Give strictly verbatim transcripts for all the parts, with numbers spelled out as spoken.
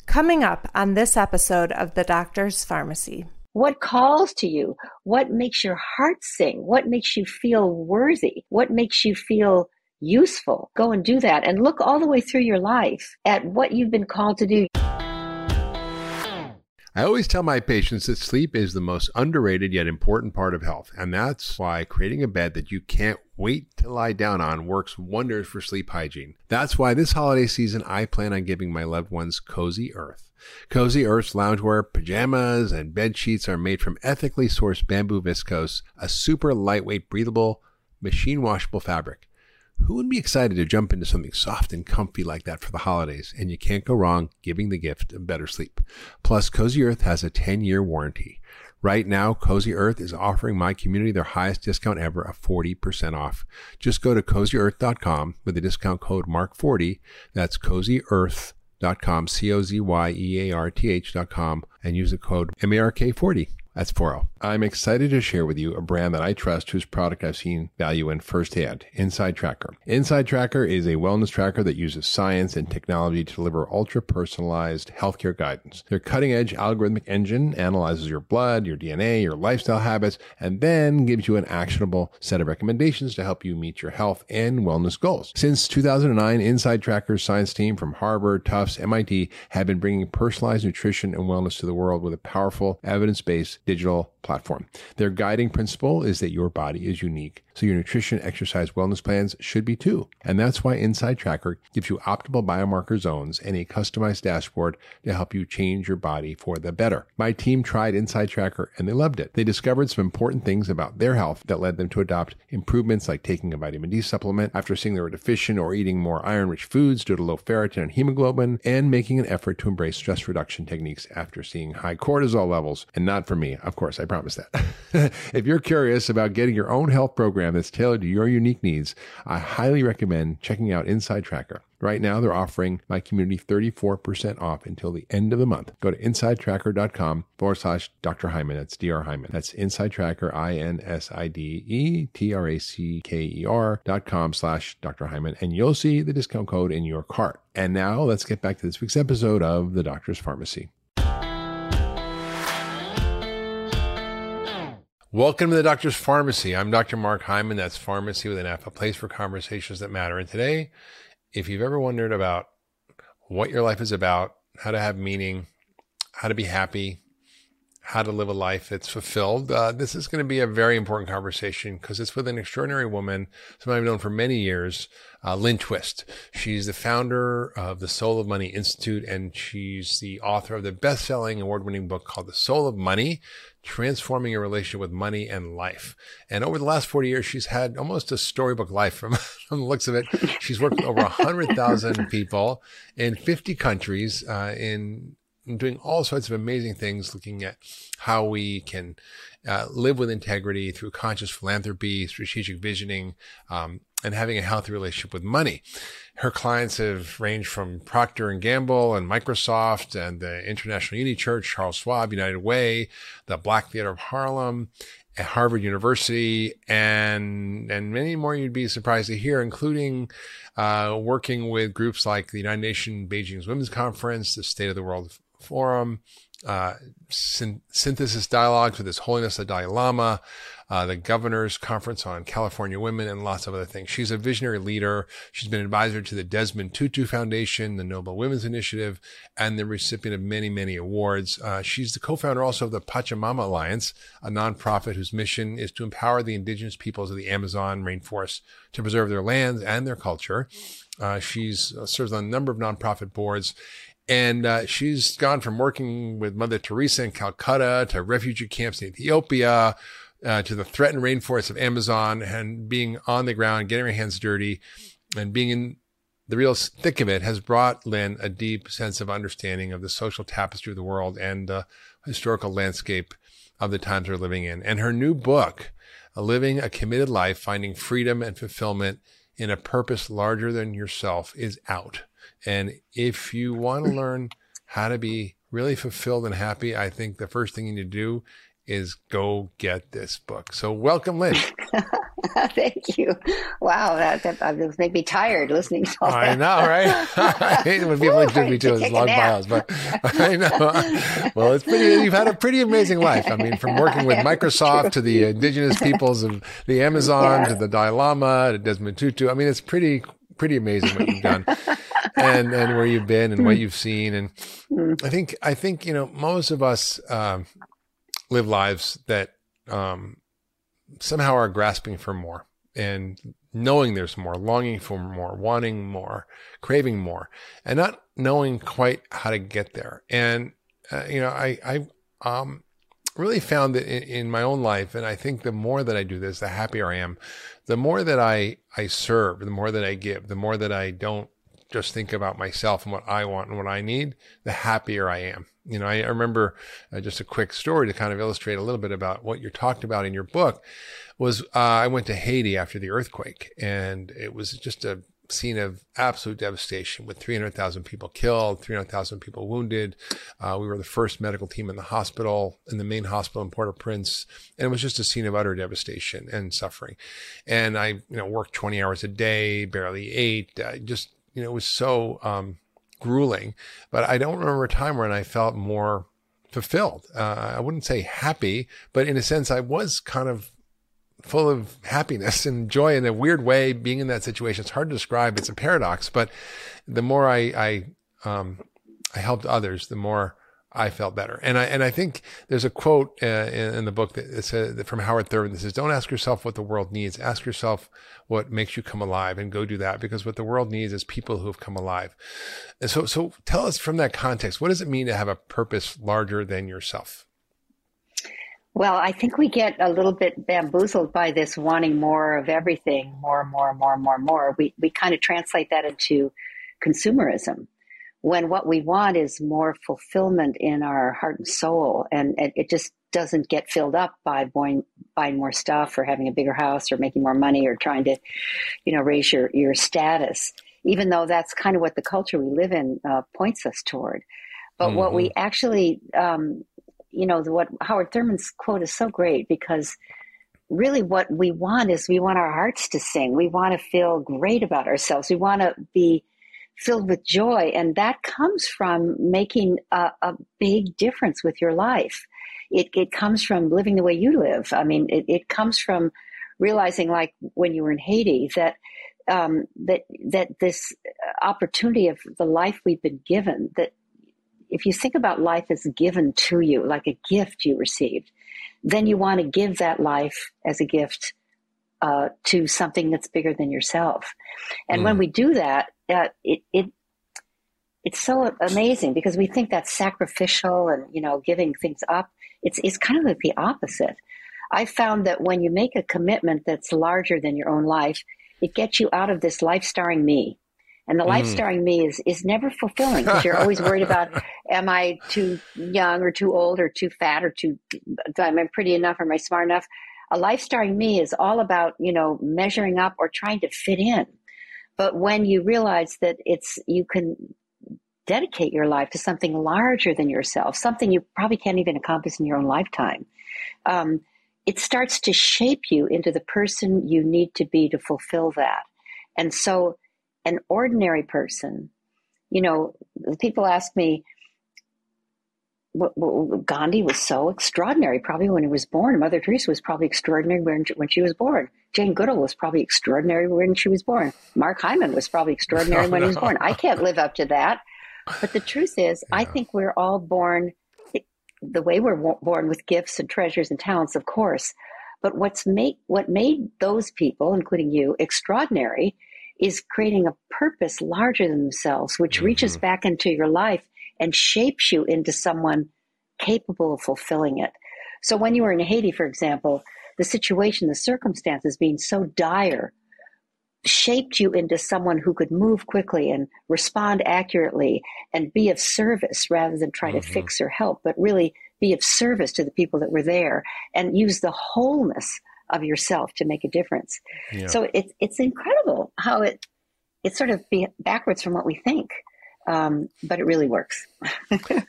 Coming up on this episode of The Doctor's Pharmacy. What calls to you? What makes your heart sing? What makes you feel worthy? What makes you feel useful? Go and do that and look all the way through your life at what you've been called to do. I always tell my patients that sleep is the most underrated yet important part of health. And that's why creating a bed that you can't wait to lie down on works wonders for sleep hygiene. That's why this holiday season, I plan on giving my loved ones Cozy Earth. Cozy Earth's loungewear, pajamas, and bed sheets are made from ethically sourced bamboo viscose, a super lightweight, breathable, machine washable fabric. Who would be excited to jump into something soft and comfy like that for the holidays? And you can't go wrong giving the gift of better sleep. Plus, Cozy Earth has a ten-year warranty. Right now, Cozy Earth is offering my community their highest discount ever of forty percent off. Just go to cozy earth dot com with the discount code mark forty. That's cozy earth dot com, C O Z Y E A R T H dot com, and use the code M A R K forty. That's four oh. I'm excited to share with you a brand that I trust whose product I've seen value in firsthand, Inside Tracker. Inside Tracker is a wellness tracker that uses science and technology to deliver ultra-personalized healthcare guidance. Their cutting-edge algorithmic engine analyzes your blood, your D N A, your lifestyle habits, and then gives you an actionable set of recommendations to help you meet your health and wellness goals. Since two thousand nine, Inside Tracker's science team from Harvard, Tufts, M I T have been bringing personalized nutrition and wellness to the world with a powerful, evidence-based digital platform. Their guiding principle is that your body is unique, so your nutrition, exercise, wellness plans should be too. And that's why Inside Tracker gives you optimal biomarker zones and a customized dashboard to help you change your body for the better. My team tried Inside Tracker and they loved it. They discovered some important things about their health that led them to adopt improvements like taking a vitamin D supplement after seeing they were deficient, or eating more iron-rich foods due to low ferritin and hemoglobin, and making an effort to embrace stress reduction techniques after seeing high cortisol levels. And not for me, of course, I promise that. If you're curious about getting your own health program that's tailored to your unique needs, I highly recommend checking out Inside Tracker. Right now, they're offering my community thirty-four percent off until the end of the month. Go to insidetracker.com forward slash Dr. Hyman. That's D R Hyman. That's Inside Tracker, I N S I D E T R A C K E R dot com slash Dr. Hyman, and you'll see the discount code in your cart. And now let's get back to this week's episode of The Doctor's Pharmacy. Welcome to The Doctor's Pharmacy. I'm Doctor Mark Hyman. That's Pharmacy with an F, a place for conversations that matter. And today, if you've ever wondered about what your life is about, how to have meaning, how to be happy, how to live a life that's fulfilled, uh, this is going to be a very important conversation because it's with an extraordinary woman, someone I've known for many years, uh, Lynn Twist. She's the founder of the Soul of Money Institute, and she's the author of the best-selling, award-winning book called The Soul of Money: Transforming Your Relationship with Money and Life. And over the last forty years, she's had almost a storybook life from, from the looks of it. She's worked with over one hundred thousand people in fifty countries, uh, in, in doing all sorts of amazing things, looking at how we can uh, live with integrity through conscious philanthropy, strategic visioning, um, and having a healthy relationship with money. Her clients have ranged from Procter and Gamble and Microsoft and the International Unity Church, Charles Schwab, United Way, the Black Theater of Harlem, at Harvard University, and and many more you'd be surprised to hear, including uh, working with groups like the United Nations Beijing's Women's Conference, the State of the World Forum, uh, syn- synthesis dialogues with His Holiness the Dalai Lama, uh, the Governor's Conference on California Women, and lots of other things. She's a visionary leader. She's been an advisor to the Desmond Tutu Foundation, the Nobel Women's Initiative, and the recipient of many, many awards. Uh, she's the co-founder also of the Pachamama Alliance, a nonprofit whose mission is to empower the indigenous peoples of the Amazon rainforest to preserve their lands and their culture. Uh, she's uh, serves on a number of nonprofit boards. And uh, she's gone from working with Mother Teresa in Calcutta to refugee camps in Ethiopia, uh, to the threatened rainforests of Amazon, and being on the ground, getting her hands dirty, and being in the real thick of it has brought Lynn a deep sense of understanding of the social tapestry of the world and the historical landscape of the times we're living in. And her new book, Living a Committed Life, Finding Freedom and Fulfillment in a Purpose Larger Than Yourself, is out. And if you want to learn how to be really fulfilled and happy, I think the first thing you need to do is go get this book. So welcome, Lynn. Thank you. Wow, that, that, that was make me tired listening to all I that. know, right? I hate it when people Ooh, introduce me to take his a long nap. bios, but I know. Well, it's pretty. You've had a pretty amazing life. I mean, from working with Microsoft to the indigenous peoples of the Amazon Yeah. to the Dalai Lama to Desmond Tutu. I mean, it's pretty pretty amazing what you've done, and and where you've been and what you've seen. And I think I think you know most of us um, live lives that um, somehow are grasping for more and knowing there's more, longing for more, wanting more, craving more, and not knowing quite how to get there. And, uh, you know, I, I, um, really found that in, in my own life, and I think the more that I do this, the happier I am, the more that I, I serve, the more that I give, the more that I don't just think about myself and what I want and what I need, the happier I am. You know, I, I remember uh, just a quick story to kind of illustrate a little bit about what you're talked about in your book was uh, I went to Haiti after the earthquake, and it was just a scene of absolute devastation with three hundred thousand people killed, three hundred thousand people wounded. Uh, we were the first medical team in the hospital, in the main hospital in Port-au-Prince. And it was just a scene of utter devastation and suffering. And I, you know, worked twenty hours a day, barely ate, uh, just, you know, it was so um, grueling. But I don't remember a time when I felt more fulfilled. Uh, I wouldn't say happy, but in a sense, I was kind of full of happiness and joy in a weird way being in that situation. It's hard to describe. It's a paradox, but the more I, I, um, I helped others, the more I felt better. And I, and I think there's a quote uh, in, in the book that says from Howard Thurman that says, don't ask yourself what the world needs. Ask yourself what makes you come alive, and go do that, because what the world needs is people who have come alive. And so, so tell us from that context, what does it mean to have a purpose larger than yourself? Well, I think we get a little bit bamboozled by this wanting more of everything, more, more, more, more, more. We we kind of translate that into consumerism, when what we want is more fulfillment in our heart and soul, and it, it just doesn't get filled up by buying, buying more stuff or having a bigger house or making more money or trying to, you know, raise your, your status, even though that's kind of what the culture we live in uh, points us toward. But mm-hmm. what we actually... Um, you know, what Howard Thurman's quote is so great, because really what we want is we want our hearts to sing. We want to feel great about ourselves. We want to be filled with joy. And that comes from making a, a big difference with your life. It, it comes from living the way you live. I mean, it, it comes from realizing, like when you were in Haiti, that um, that that this opportunity of the life we've been given, that if you think about life as given to you, like a gift you received, then you want to give that life as a gift uh, to something that's bigger than yourself. And mm. when we do that, uh, it, it it's so amazing, because we think that's sacrificial and, you know, giving things up. It's it's kind of like the opposite. I found that when you make a commitment that's larger than your own life, it gets you out of this life starring me. And the life starring me is, is never fulfilling, because you're always worried about, am I too young or too old or too fat or too, am I pretty enough or am I smart enough? A life starring me is all about, you know, measuring up or trying to fit in. But when you realize that it's, you can dedicate your life to something larger than yourself, something you probably can't even accomplish in your own lifetime, um, it starts to shape you into the person you need to be to fulfill that. And so an ordinary person, you know, people ask me, well, well, Gandhi was so extraordinary probably when he was born. Mother Teresa was probably extraordinary when, when she was born. Jane Goodall was probably extraordinary when she was born. Mark Hyman was probably extraordinary oh, when no. he was born. I can't live up to that. But the truth is, yeah. I think we're all born the way we're born, with gifts and treasures and talents, of course. But what's made, what made those people, including you, extraordinary is creating a purpose larger than themselves, which mm-hmm. reaches back into your life and shapes you into someone capable of fulfilling it. So when you were in Haiti, for example, the situation, the circumstances being so dire, shaped you into someone who could move quickly and respond accurately and be of service rather than try mm-hmm. to fix or help, but really be of service to the people that were there and use the wholeness of yourself to make a difference. Yeah. So it, it's incredible how it it's sort of be backwards from what we think, um, but it really works.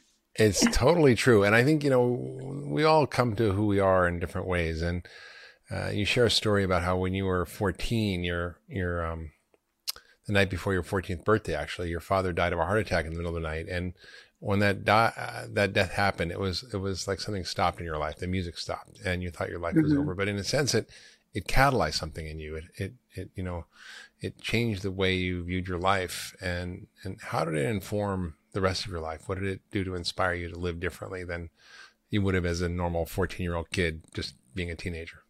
It's totally true. And I think, you know, we all come to who we are in different ways. And uh, you share a story about how when you were fourteen, your your um, the night before your fourteenth birthday, actually, your father died of a heart attack in the middle of the night, and when that di- uh, that death happened, it was it was like something stopped in your life. The music stopped, and you thought your life mm-hmm. was over. But in a sense, it it catalyzed something in you. It it it you know, it changed the way you viewed your life. And and how did it inform the rest of your life? What did it do to inspire you to live differently than you would have as a normal fourteen-year-old kid, just being a teenager?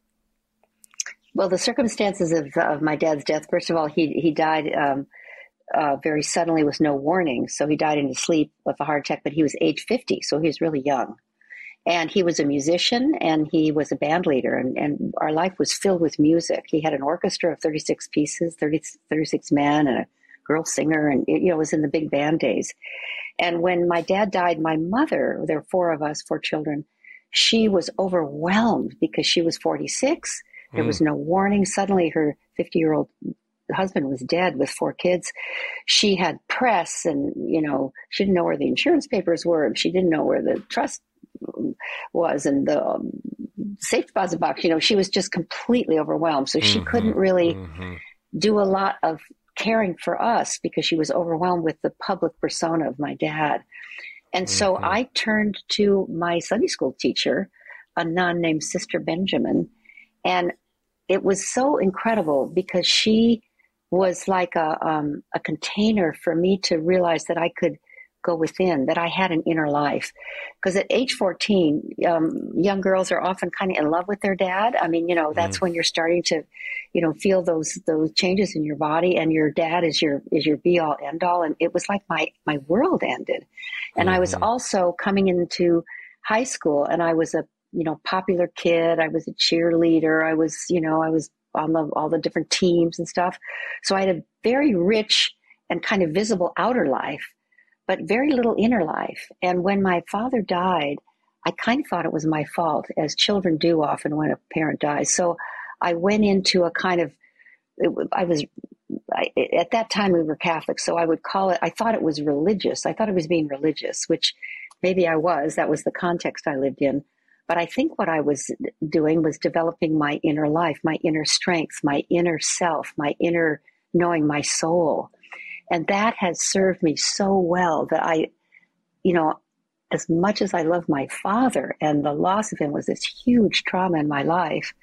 Well, the circumstances of, of my dad's death, first of all, he he died um, uh, very suddenly with no warning. So he died in his sleep with a heart attack, but he was age fifty, so he was really young. And he was a musician, and he was a band leader, and, and our life was filled with music. He had an orchestra of thirty-six pieces, thirty, thirty-six men, and a girl singer, and it, you know, it was in the big band days. And when my dad died, my mother, there were four of us, four children, she was overwhelmed because she was forty-six. There was no warning. Suddenly her fifty-year-old husband was dead with four kids. She had press, and, you know, she didn't know where the insurance papers were, and she didn't know where the trust was, and the um, safe deposit box. You know, she was just completely overwhelmed. So she mm-hmm, couldn't really mm-hmm. do a lot of caring for us because she was overwhelmed with the public persona of my dad. And mm-hmm. so I turned to my Sunday school teacher, a nun named Sister Benjamin, and it was so incredible because she was like a um, a container for me to realize that I could go within, that I had an inner life. Because at age fourteen, um, young girls are often kind of in love with their dad. I mean, you know, that's mm. when you're starting to, you know, feel those those changes in your body, and your dad is your is your be all end all. And it was like my my world ended. And mm-hmm. I was also coming into high school, and I was a you know, popular kid. I was a cheerleader. I was, you know, I was on the, all the different teams and stuff. So I had a very rich and kind of visible outer life, but very little inner life. And when my father died, I kind of thought it was my fault, as children do often when a parent dies. So I went into a kind of, it, I was, I, at that time we were Catholic, so I would call it, I thought it was religious. I thought it was being religious, which maybe I was. That was the context I lived in. But I think what I was doing was developing my inner life, my inner strength, my inner self, my inner knowing, my soul. And that has served me so well that I, you know, as much as I love my father, and the loss of him was this huge trauma in my life,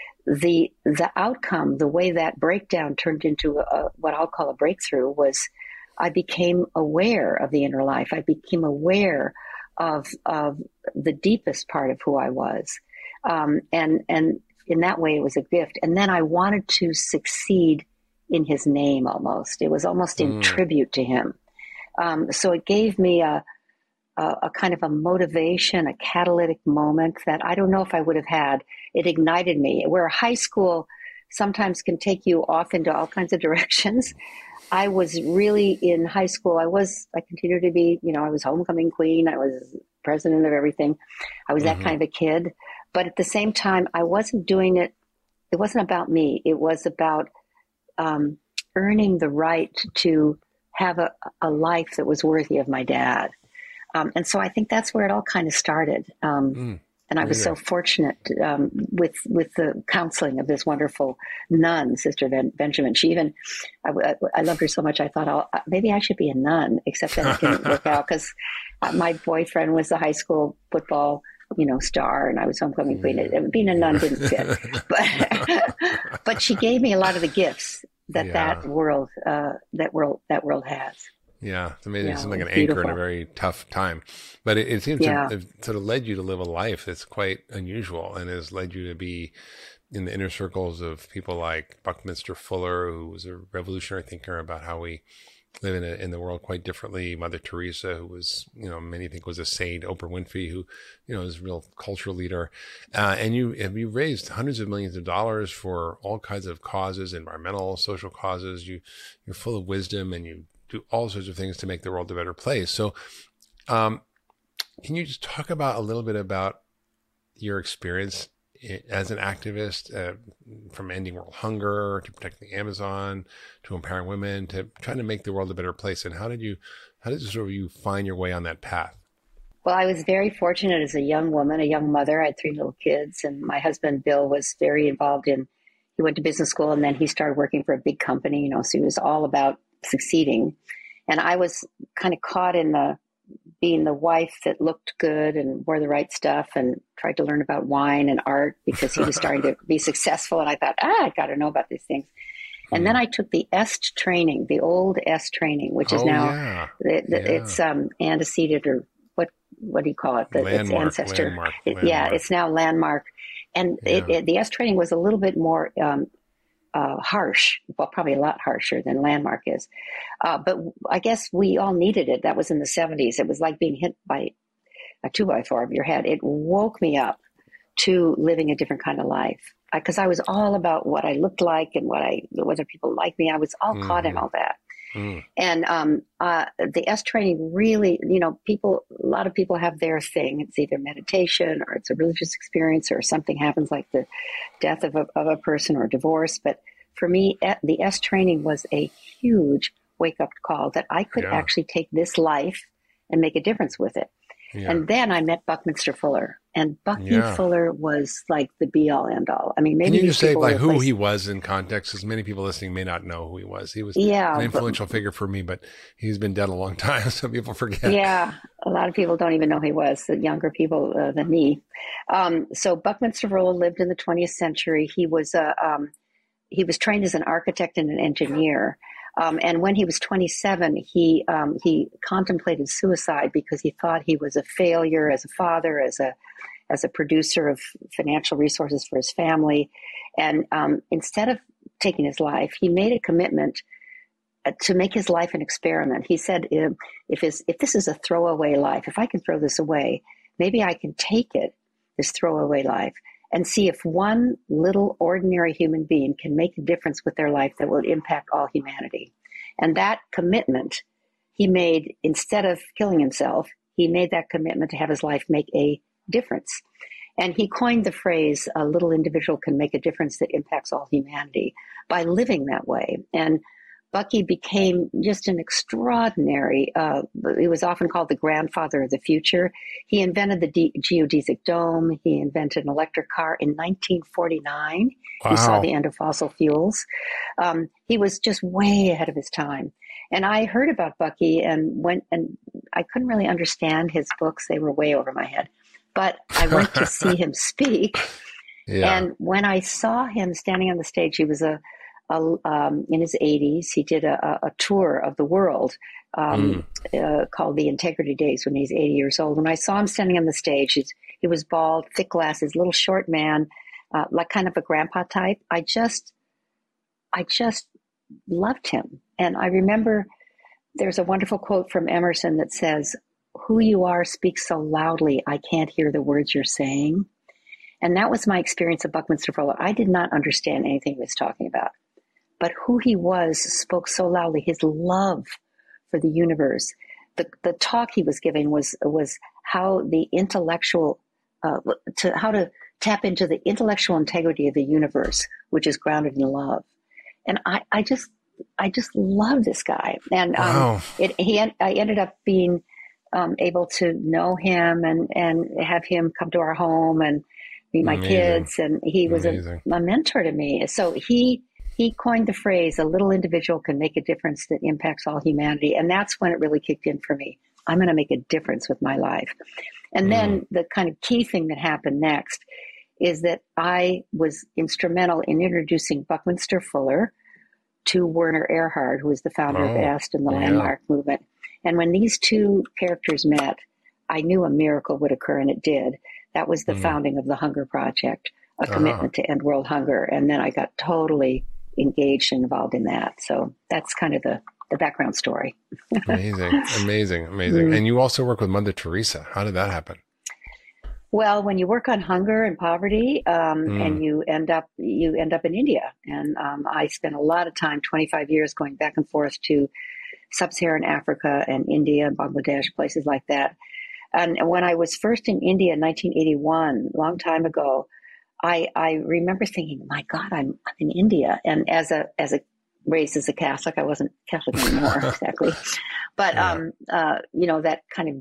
the the outcome, the way that breakdown turned into a, what I'll call a breakthrough, was I became aware of the inner life. I became aware of of the deepest part of who I was. Um, and, and in that way, it was a gift. And then I wanted to succeed in his name almost. It was almost in mm. tribute to him. Um, so it gave me a, a, a kind of a motivation, a catalytic moment that I don't know if I would have had. It ignited me. Where high school sometimes can take you off into all kinds of directions, I was really in high school. I was, I continued to be, you know, I was homecoming queen. I was president of everything. I was mm-hmm. that kind of a kid. But at the same time, I wasn't doing it. It wasn't about me. It was about um, earning the right to have a, a life that was worthy of my dad. Um, and so I think that's where it all kind of started. Um, mm. And I was yeah. so fortunate um, with with the counseling of this wonderful nun, Sister ben- Benjamin. She even, I, I loved her so much, I thought, I'll, maybe I should be a nun, except that it didn't work out because my boyfriend was the high school football, you know, star, and I was homecoming queen. It, being a nun didn't fit. But, but she gave me a lot of the gifts that yeah. that world, uh, that world, that world has. Yeah, it's amazing. Yeah, it's like an beautiful anchor in a very tough time. But it, it seems yeah. to have sort of led you to live a life that's quite unusual, and has led you to be in the inner circles of people like Buckminster Fuller, who was a revolutionary thinker about how we live in, a, in the world quite differently. Mother Teresa, who was, you know, many think was a saint. Oprah Winfrey, who, you know, is a real cultural leader. Uh, and you have you raised hundreds of millions of dollars for all kinds of causes, environmental, social causes. You, you're full of wisdom, and you do all sorts of things to make the world a better place. So um, can you just talk about a little bit about your experience as an activist, uh, from ending world hunger to protecting the Amazon, to empowering women, to trying to make the world a better place? And how did you, how did sort of you find your way on that path? Well, I was very fortunate as a young woman, a young mother. I had three little kids, and my husband, Bill, was very involved in, he went to business school and then he started working for a big company, you know, so he was all about succeeding. And I was kind of caught in the being the wife that looked good and wore the right stuff and tried to learn about wine and art because he was starting to be successful. And I thought, ah, I got to know about these things. And then I took the E S T training, the old E S T training, which is oh, now, yeah. the, the, yeah. it's um, antecedent or what what do you call it? The, landmark, its ancestor. landmark, It, landmark. yeah, it's now landmark. And Yeah. it, it, the E S T training was a little bit more um, uh, harsh, well, probably a lot harsher than landmark is. Uh, but I guess we all needed it. That was in the seventies. It was like being hit by a two by four of your head. It woke me up to living a different kind of life because I, I was all about what I looked like and what I, whether people liked me. I was all mm-hmm. caught in all that. Mm. And um, uh, the E S T training really, you know, people, a lot of people have their thing. It's either meditation or it's a religious experience or something happens like the death of a, of a person or divorce. But for me, the E S T training was a huge wake-up call that I could yeah. actually take this life and make a difference with it. Yeah. And then I met Buckminster Fuller, and Bucky yeah. Fuller was like the be-all, end-all. I mean, maybe can you just say like who place... he was in context? Because many people listening may not know who he was. He was yeah, an influential but, figure for me, but he's been dead a long time, so people forget. Yeah, a lot of people don't even know who he was. The younger people uh, than me. Um, so Buckminster Fuller lived in the twentieth century. He was a um, he was trained as an architect and an engineer. Um, and when he was twenty-seven, he um, he contemplated suicide because he thought he was a failure as a father, as a as a producer of financial resources for his family. And um, instead of taking his life, he made a commitment to make his life an experiment. He said, if his, if this is a throwaway life, if I can throw this away, maybe I can take it, this throwaway life, and see if one little ordinary human being can make a difference with their life that will impact all humanity. And that commitment he made, instead of killing himself, he made that commitment to have his life make a difference. And he coined the phrase, a little individual can make a difference that impacts all humanity by living that way. And Bucky became just an extraordinary, uh, he was often called the grandfather of the future. He invented the de- geodesic dome. He invented an electric car in nineteen forty-nine. Wow. He saw the end of fossil fuels. Um, he was just way ahead of his time. And I heard about Bucky and went, and I couldn't really understand his books. They were way over my head. But I went to see him speak. Yeah. And when I saw him standing on the stage, he was a Uh, um, in his eighties, he did a, a tour of the world um, mm. uh, called the Integrity Days when he's eighty years old. When I saw him standing on the stage, he's, he was bald, thick glasses, little short man, uh, like kind of a grandpa type. I just, I just loved him. And I remember there's a wonderful quote from Emerson that says, "Who you are speaks so loudly, I can't hear the words you're saying." And that was my experience of Buckminster Fuller. I did not understand anything he was talking about. But who he was spoke so loudly, his love for the universe. The the talk he was giving was was how the intellectual, uh, to how to tap into the intellectual integrity of the universe, which is grounded in love. And I, I just I just love this guy. And um, wow. it, he I ended up being um, able to know him and, and have him come to our home and meet my Amazing. kids. And he was a, a mentor to me. So he. He coined the phrase, a little individual can make a difference that impacts all humanity. And that's when it really kicked in for me. I'm going to make a difference with my life. And mm. then the kind of key thing that happened next is that I was instrumental in introducing Buckminster Fuller to Werner Erhard, who was the founder oh, of E S T and the yeah. Landmark movement. And when these two characters met, I knew a miracle would occur, and it did. That was the mm. founding of the Hunger Project, a uh-huh. commitment to end world hunger. And then I got totally engaged and involved in that. So that's kind of the, the background story. Amazing, amazing, amazing. Mm. And you also work with Mother Teresa. How did that happen? Well, when you work on hunger and poverty, um, mm. and you end up you end up in India, and um, I spent a lot of time, twenty-five years, going back and forth to sub-Saharan Africa and India and Bangladesh, places like that. And when I was first in India in nineteen eighty-one, a long time ago, I, I remember thinking, my God, I'm, I'm in India. And as a, as a raised as a Catholic, I wasn't Catholic anymore exactly. But, yeah. um, uh, you know, that kind of deep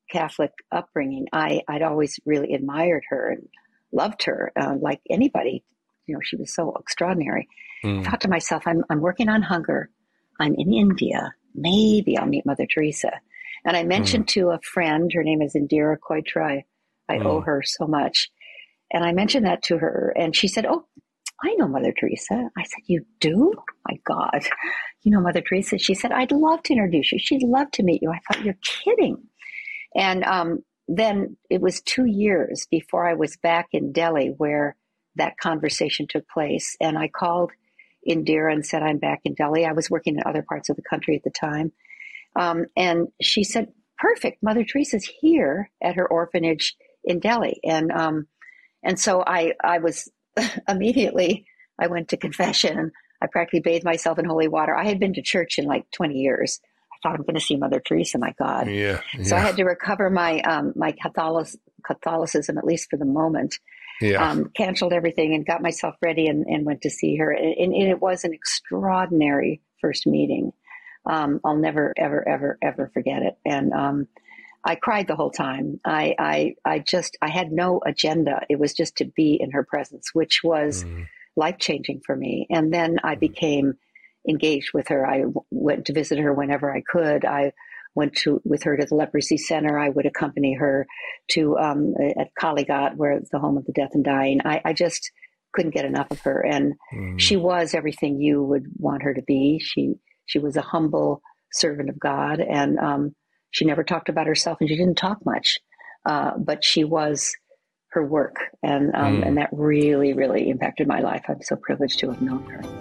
Catholic upbringing, I, I'd always really admired her and loved her, uh, like anybody. You know, she was so extraordinary. Mm. I thought to myself, I'm, I'm working on hunger. I'm in India. Maybe I'll meet Mother Teresa. And I mentioned mm. to a friend, her name is Indira Koitra. I mm. owe her so much. And I mentioned that to her, and she said, oh, I know Mother Teresa. I said, you do? Oh my God. You know Mother Teresa? She said, I'd love to introduce you. She'd love to meet you. I thought, you're kidding. And um, then it was two years before I was back in Delhi where that conversation took place. And I called Indira and said, I'm back in Delhi. I was working in other parts of the country at the time. Um, and she said, perfect. Mother Teresa's here at her orphanage in Delhi. And um, and so I, I was immediately, I went to confession. I practically bathed myself in holy water. I had been to church in like twenty years. I thought, I'm going to see Mother Teresa, my God. Yeah, yeah. So I had to recover my um, my Catholic, Catholicism, at least for the moment. Yeah. Um, canceled everything and got myself ready and, and went to see her. And, and it was an extraordinary first meeting. Um, I'll never, ever, ever, ever forget it. And um, I cried the whole time. I, I, I just, I had no agenda. It was just to be in her presence, which was mm. life-changing for me. And then I mm. became engaged with her. I w- went to visit her whenever I could. I went to with her to the leprosy center. I would accompany her to um, at Kalighat, where the home of the deaf and dying. I, I just couldn't get enough of her, and mm. she was everything you would want her to be. She she was a humble servant of God, and um, she never talked about herself, and she didn't talk much, uh, but she was her work, and um, mm. and that really really impacted my life. I'm so privileged to have known her.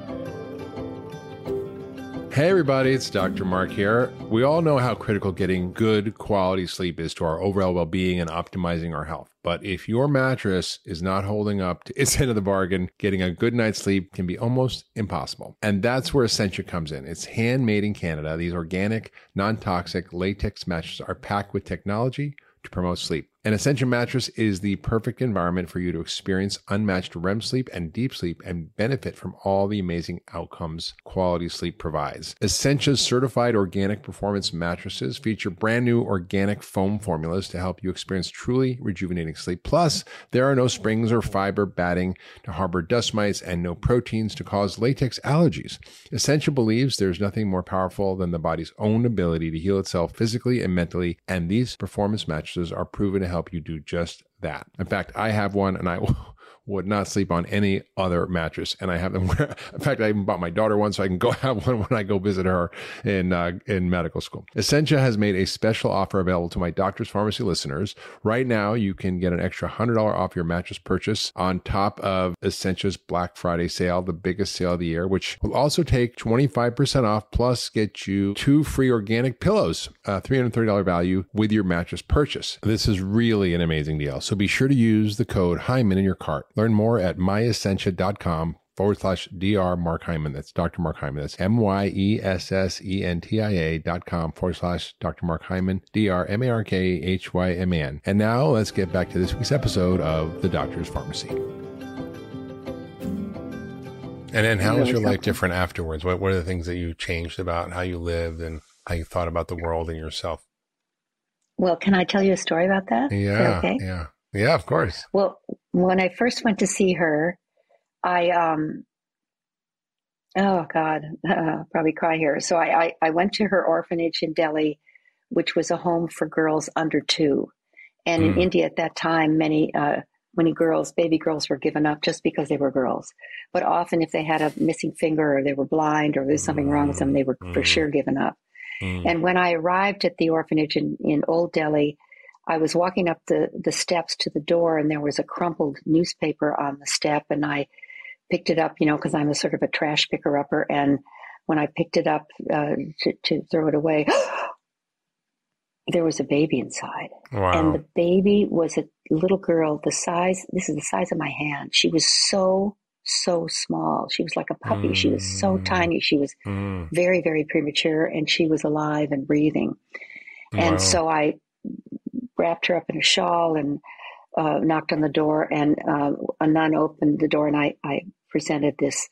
Hey everybody, it's Doctor Mark here. We all know how critical getting good quality sleep is to our overall well-being and optimizing our health. But if your mattress is not holding up to its end of the bargain, getting a good night's sleep can be almost impossible. And that's where Essentia comes in. It's handmade in Canada. These organic, non-toxic latex mattresses are packed with technology to promote sleep. An Essentia mattress is the perfect environment for you to experience unmatched R E M sleep and deep sleep and benefit from all the amazing outcomes quality sleep provides. Essentia's certified organic performance mattresses feature brand new organic foam formulas to help you experience truly rejuvenating sleep. Plus, there are no springs or fiber batting to harbor dust mites and no proteins to cause latex allergies. Essentia believes there's nothing more powerful than the body's own ability to heal itself physically and mentally, and these performance mattresses are proven to help help you do just that. In fact, I have one and I would not sleep on any other mattress. And I have them. In fact, I even bought my daughter one so I can go have one when I go visit her in uh, in medical school. Essentia has made a special offer available to my Doctor's Pharmacy listeners. Right now, you can get an extra one hundred dollars off your mattress purchase on top of Essentia's Black Friday sale, the biggest sale of the year, which will also take twenty-five percent off plus get you two free organic pillows, uh, three hundred thirty dollars value with your mattress purchase. This is really an amazing deal. So be sure to use the code Hyman in your cart. Learn more at myessentia.com forward slash DR Mark Hyman. That's Doctor Mark Hyman. That's M-Y-E-S-S-E-N-T-I-A dot com forward slash Doctor Mark Hyman, D R M A R K H Y M A N. And now let's get back to this week's episode of The Doctor's Pharmacy. And then how was your life different afterwards? What, what are the things that you changed about how you lived and how you thought about the world and yourself? Well, can I tell you a story about that? Yeah, okay? yeah. Yeah, of course. Well, when I first went to see her, I, um, oh God, uh, probably cry here. So I, I, I went to her orphanage in Delhi, which was a home for girls under two. And mm. in India at that time, many, uh, many girls, baby girls were given up just because they were girls. But often if they had a missing finger or they were blind or there's something mm. wrong with them, they were mm. for sure given up. Mm. And when I arrived at the orphanage in, in Old Delhi, I was walking up the, the steps to the door and there was a crumpled newspaper on the step and I picked it up, you know, because I'm a sort of a trash picker-upper. And when I picked it up uh, to, to throw it away, there was a baby inside. Wow. And the baby was a little girl the size, this is the size of my hand. She was so, so small. She was like a puppy. Mm. She was so tiny. She was mm. very, very premature and she was alive and breathing. Wow. And so I wrapped her up in a shawl and uh, knocked on the door, and uh, a nun opened the door, and I, I presented this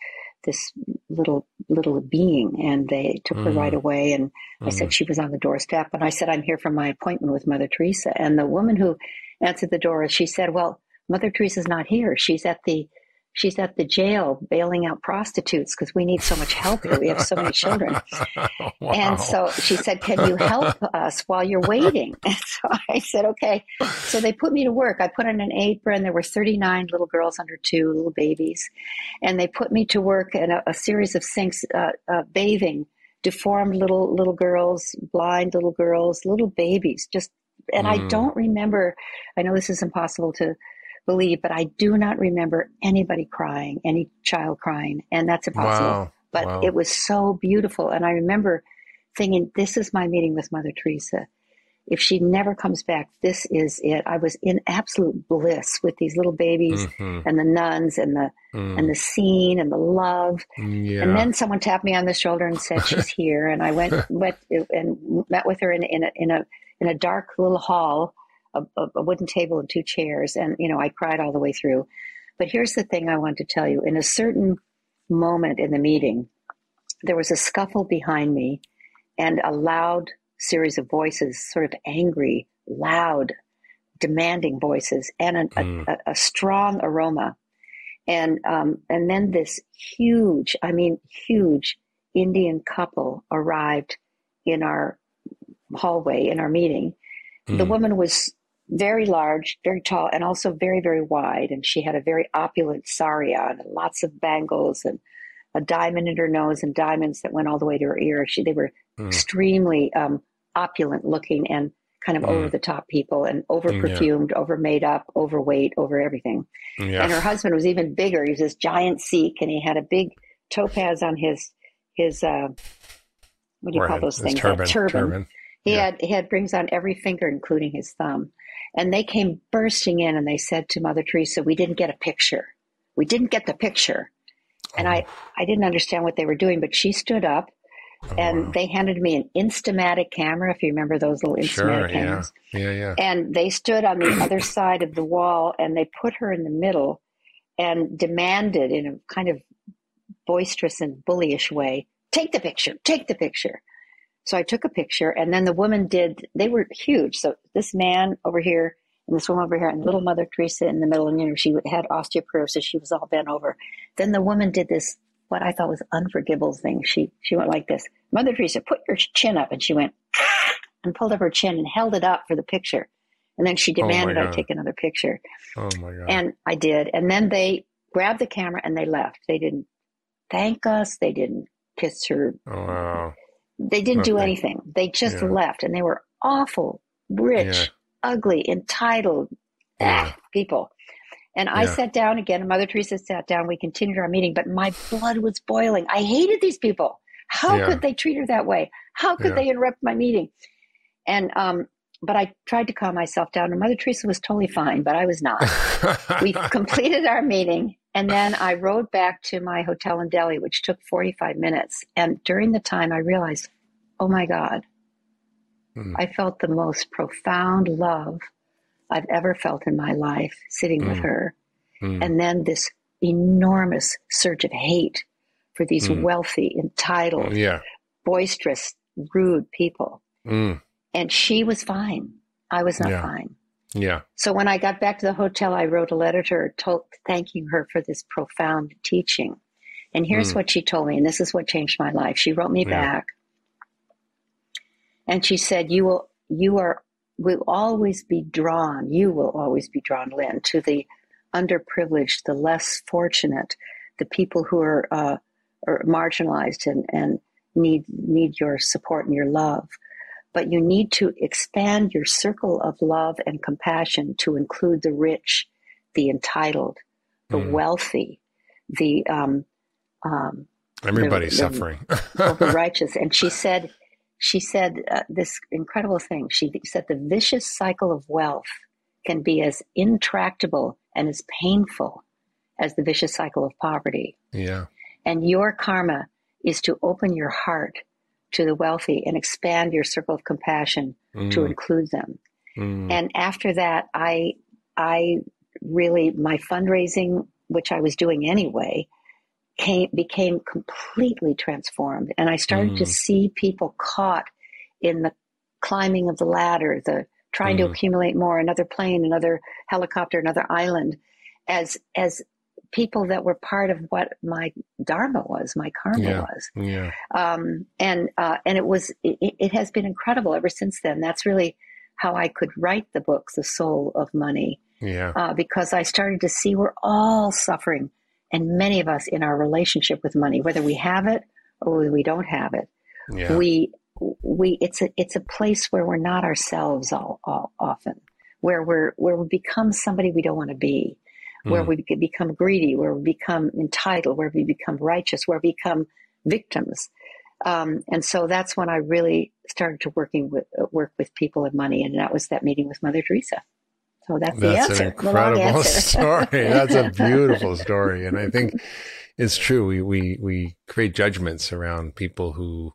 this little little being, and they took mm. her right away. And mm. I said she was on the doorstep, and I said, I'm here for my appointment with Mother Teresa. And the woman who answered the door, she said, well, Mother Teresa's not here. She's at the she's at the jail bailing out prostitutes because we need so much help here. We have so many children. Wow. And so she said, can you help us while you're waiting? And so I said, okay. So they put me to work. I put on an apron. There were thirty-nine little girls under two, little babies. And they put me to work in a, a series of sinks, uh, uh, bathing deformed little little girls, blind little girls, little babies. Just, and mm. I don't remember, I know this is impossible to believe, but I do not remember anybody crying, any child crying, and that's impossible. Wow. But wow. it was so beautiful. And I remember thinking, this is my meeting with Mother Teresa. If she never comes back, this is it. I was in absolute bliss with these little babies mm-hmm. and the nuns and the mm. and the scene and the love. Yeah. And then someone tapped me on the shoulder and said, she's here. And I went, went and met with her in, in a in a in a dark little hall, a, a wooden table and two chairs. And, you know, I cried all the way through. But here's the thing I want to tell you. In a certain moment in the meeting, there was a scuffle behind me and a loud series of voices, sort of angry, loud, demanding voices, and an, mm. a, a strong aroma. And um, and then this huge, I mean, huge Indian couple arrived in our hallway, in our meeting. Mm. The woman was very large, very tall, and also very, very wide. And she had a very opulent sari on, and lots of bangles, and a diamond in her nose, and diamonds that went all the way to her ear. She, they were mm. extremely um, opulent looking and kind of mm. over the top people, and over perfumed, yeah. over made up, overweight, over everything. Yeah. And her husband was even bigger. He was this giant Sikh, and he had a big topaz on his, his uh, what do you call those things? Turban. turban. turban. He yeah. had, he had rings on every finger, including his thumb. And they came bursting in, and they said to Mother Teresa, we didn't get a picture. We didn't get the picture. And oh. I, I didn't understand what they were doing, but she stood up, oh, and wow. they handed me an Instamatic camera, if you remember those little Instamatic sure, cameras. Yeah. yeah, yeah. And they stood on the other side of the wall, and they put her in the middle and demanded in a kind of boisterous and bullyish way, take the picture, take the picture. So I took a picture, and then the woman did, they were huge. So this man over here, and this woman over here, and little Mother Teresa in the middle, and you know, she had osteoporosis. She was all bent over. Then the woman did this, what I thought was unforgivable thing. She she went like this, Mother Teresa, put your chin up. And she went, ah, and pulled up her chin and held it up for the picture. And then she demanded oh I take another picture. Oh my God. And I did. And then they grabbed the camera and they left. They didn't thank us. They didn't kiss her. Oh, wow. They didn't okay. do anything. They just yeah. left. And they were awful, rich, yeah. ugly, entitled yeah. ah, people. And I yeah. sat down again, and Mother Teresa sat down. We continued our meeting, but my blood was boiling. I hated these people. How yeah. could they treat her that way? How could yeah. they interrupt my meeting? And, um, but I tried to calm myself down, and Mother Teresa was totally fine, but I was not. We completed our meeting, and then I rode back to my hotel in Delhi, which took forty-five minutes. And during the time, I realized, oh my God, mm. I felt the most profound love I've ever felt in my life sitting mm. with her. Mm. And then this enormous surge of hate for these mm. wealthy, entitled, yeah. boisterous, rude people. Mm. And she was fine. I was not yeah. fine. Yeah. So when I got back to the hotel, I wrote a letter to her told, thanking her for this profound teaching. And here's mm. what she told me, and this is what changed my life. She wrote me yeah. back, and she said, you will, you are, will always be drawn, you will always be drawn, Lynn, to the underprivileged, the less fortunate, the people who are, uh, are marginalized and, and need, need your support and your love. But you need to expand your circle of love and compassion to include the rich, the entitled, the mm. wealthy, the um, um, everybody's the, suffering, the, the righteous. And she said, she said uh, this incredible thing. She said the vicious cycle of wealth can be as intractable and as painful as the vicious cycle of poverty. Yeah. And your karma is to open your heart to the wealthy and expand your circle of compassion mm. to include them. Mm. And after that, I, I really, my fundraising, which I was doing anyway, came, became completely transformed. And I started Mm. to see people caught in the climbing of the ladder, the trying Mm. to accumulate more, another plane, another helicopter, another island, as as people that were part of what my dharma was, my karma Yeah. was. Yeah. Um, and uh, and it was it, it has been incredible ever since then. That's really how I could write the book, The Soul of Money, Yeah. uh, because I started to see we're all suffering, and many of us in our relationship with money, whether we have it or whether we don't have it, Yeah. we we it's a it's a place where we're not ourselves all, all often, where we're where we become somebody we don't want to be, where Mm. we become greedy, where we become entitled, where we become righteous, where we become victims. Um, and so that's when I really started to working with uh, work with people and money, and that was that meeting with Mother Teresa. So that's, That's the answer. an The long incredible answer. story. That's a beautiful story. And I think it's true. We, we, we create judgments around people who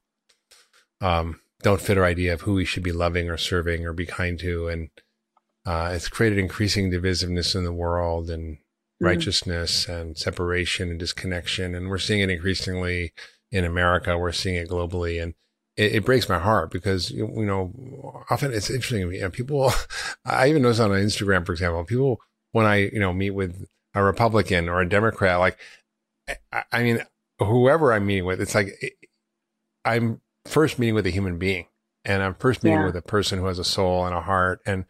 um, don't fit our idea of who we should be loving or serving or be kind to. And uh, it's created increasing divisiveness in the world and righteousness mm. and separation and disconnection. And we're seeing it increasingly in America. We're seeing it globally. And it, it breaks my heart because, you know, often it's interesting. You know, people, I even notice on Instagram, for example, people, when I, you know, meet with a Republican or a Democrat, like, I, I mean, whoever I'm meeting with, it's like, it, I'm first meeting with a human being, and I'm first meeting yeah. with a person who has a soul and a heart, and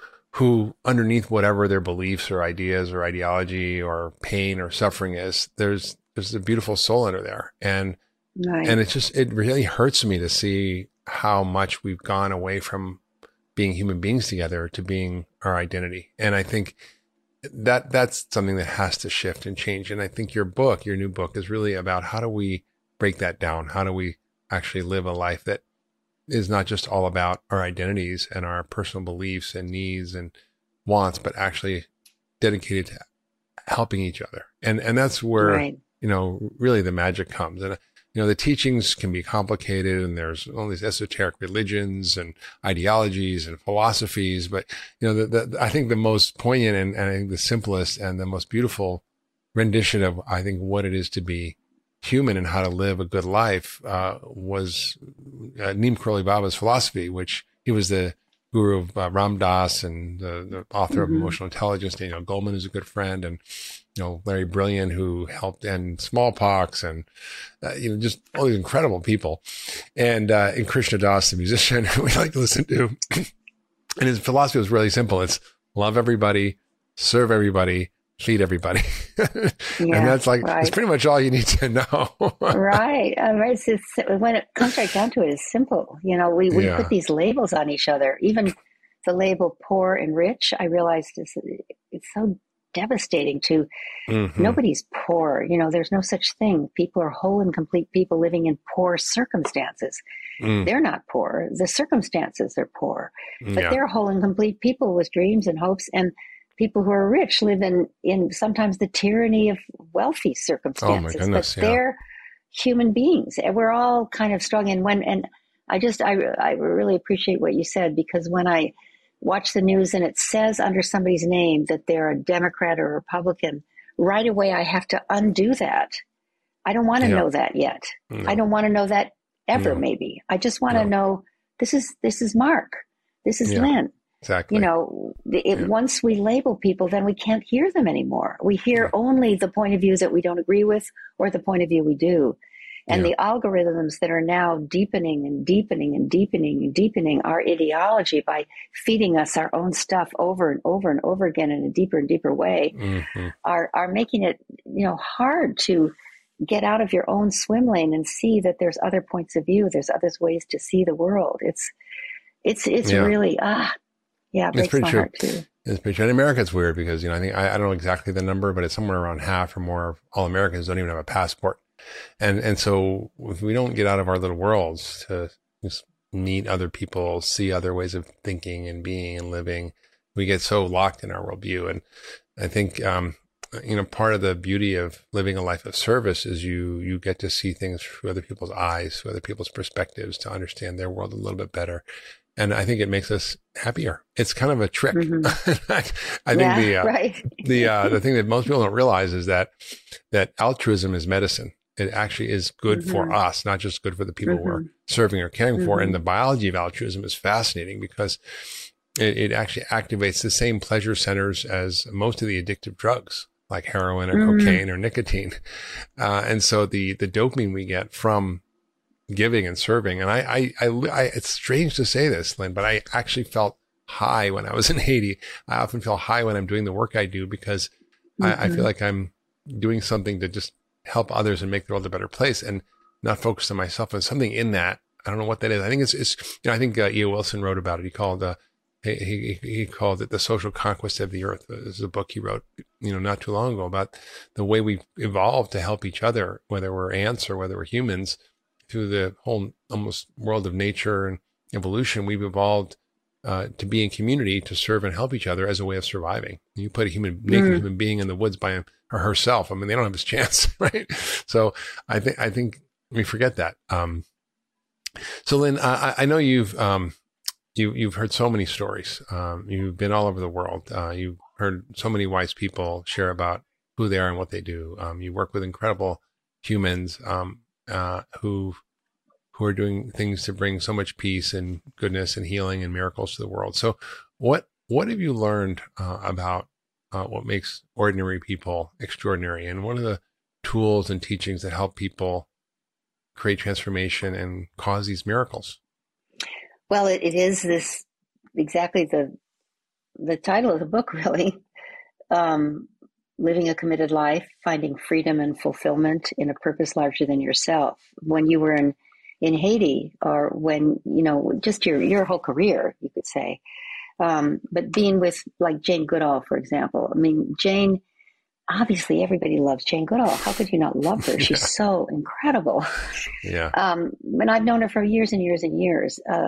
who underneath whatever their beliefs or ideas or ideology or pain or suffering is, there's, there's a beautiful soul under there. And, right. and it's just, it really hurts me to see how much we've gone away from being human beings together to being our identity. And I think that that's something that has to shift and change. And I think your book, your new book, is really about how do we break that down? How do we actually live a life that is not just all about our identities and our personal beliefs and needs and wants, but actually dedicated to helping each other. And, and that's where, right. you know, really the magic comes. And, you know, the teachings can be complicated, and there's all these esoteric religions and ideologies and philosophies. But, you know, the, the, I think the most poignant and, and I think the simplest and the most beautiful rendition of, I think, what it is to be human and how to live a good life uh, was uh, Neem Karoli Baba's philosophy, which he was the guru of uh, Ram Dass and the, the author mm-hmm. of Emotional Intelligence. Daniel Goleman is a good friend, and you know Larry Brilliant, who helped end smallpox, and uh, you know just all these incredible people. And uh, and Krishna Das, the musician, we like to listen to, and his philosophy was really simple: it's love everybody, serve everybody, feed everybody. yeah, and that's like, right. it's pretty much all you need to know. right. Um, it's, it's, when it comes right down to it, it's simple. You know, we, we yeah. put these labels on each other. Even the label poor and rich, I realized is it's so devastating to, mm-hmm. nobody's poor. You know, there's no such thing. People are whole and complete people living in poor circumstances. Mm. They're not poor. The circumstances are poor. But yeah. they're whole and complete people with dreams and hopes. And people who are rich live in, in sometimes the tyranny of wealthy circumstances, oh my goodness, but yeah. they're human beings. And we're all kind of strong. And when, and I just, I, I really appreciate what you said, because when I watch the news and it says under somebody's name that they're a Democrat or a Republican, right away I have to undo that. I don't want to yeah. know that yet. No. I don't want to know that ever, no. maybe. I just want to no. know this is, this is Mark. This is yeah. Lynn. Exactly. You know, it, yeah. once we label people, then we can't hear them anymore. We hear yeah. only the point of views that we don't agree with, or the point of view we do. And yeah. the algorithms that are now deepening and deepening and deepening and deepening our ideology by feeding us our own stuff over and over and over again in a deeper and deeper way mm-hmm. are, are making it, you know, hard to get out of your own swim lane and see that there's other points of view. There's other ways to see the world. It's, it's, it's yeah. really, ah, Yeah, it it's pretty my true. Heart too. It's pretty true. In America, it's weird because, you know, I think, I, I don't know exactly the number, but it's somewhere around half or more of all Americans don't even have a passport. And, and so if we don't get out of our little worlds to just meet other people, see other ways of thinking and being and living, we get so locked in our worldview. And I think, um, you know, part of the beauty of living a life of service is you, you get to see things through other people's eyes, through other people's perspectives, to understand their world a little bit better. And I think it makes us happier. It's kind of a trick. Mm-hmm. I, I think yeah, the, uh, right. the, uh, the thing that most people don't realize is that, that altruism is medicine. It actually is good mm-hmm. for us, not just good for the people mm-hmm. we're serving or caring mm-hmm. for. And the biology of altruism is fascinating because it, it actually activates the same pleasure centers as most of the addictive drugs, like heroin or mm-hmm. cocaine or nicotine. Uh, and so the, the dopamine we get from giving and serving. And I, I, I, I, it's strange to say this, Lynn, but I actually felt high when I was in Haiti. I often feel high when I'm doing the work I do because mm-hmm. I, I feel like I'm doing something to just help others and make the world a better place and not focus on myself. And something in that, I don't know what that is. I think it's, it's you know, I think uh, E O. Wilson wrote about it. He called, uh, he, he, he called it The Social Conquest of the Earth. This is a book he wrote, you know, not too long ago about the way we've evolved to help each other, whether we're ants or whether we're humans. Through the whole almost world of nature and evolution, we've evolved uh, to be in community, to serve and help each other as a way of surviving. You put a human, naked mm. human being in the woods by him or herself. I mean, they don't have this chance, right? So I think I think we forget that. Um, so Lynn, I, I know you've um, you you've heard so many stories. Um, you've been all over the world. Uh, you've heard so many wise people share about who they are and what they do. Um, you work with incredible humans. Um, Uh, who who are doing things to bring so much peace and goodness and healing and miracles to the world. So what what have you learned uh, about uh, what makes ordinary people extraordinary? And what are the tools and teachings that help people create transformation and cause these miracles? Well, it, it is this exactly the the title of the book, really. Um, Living a committed life, finding freedom and fulfillment in a purpose larger than yourself. When you were in, in Haiti, or when, you know, just your, your whole career, you could say. Um, but being with like Jane Goodall, for example. I mean, Jane, obviously everybody loves Jane Goodall. How could you not love her? She's yeah. so incredible. Yeah. Um, and I've known her for years and years and years. Uh,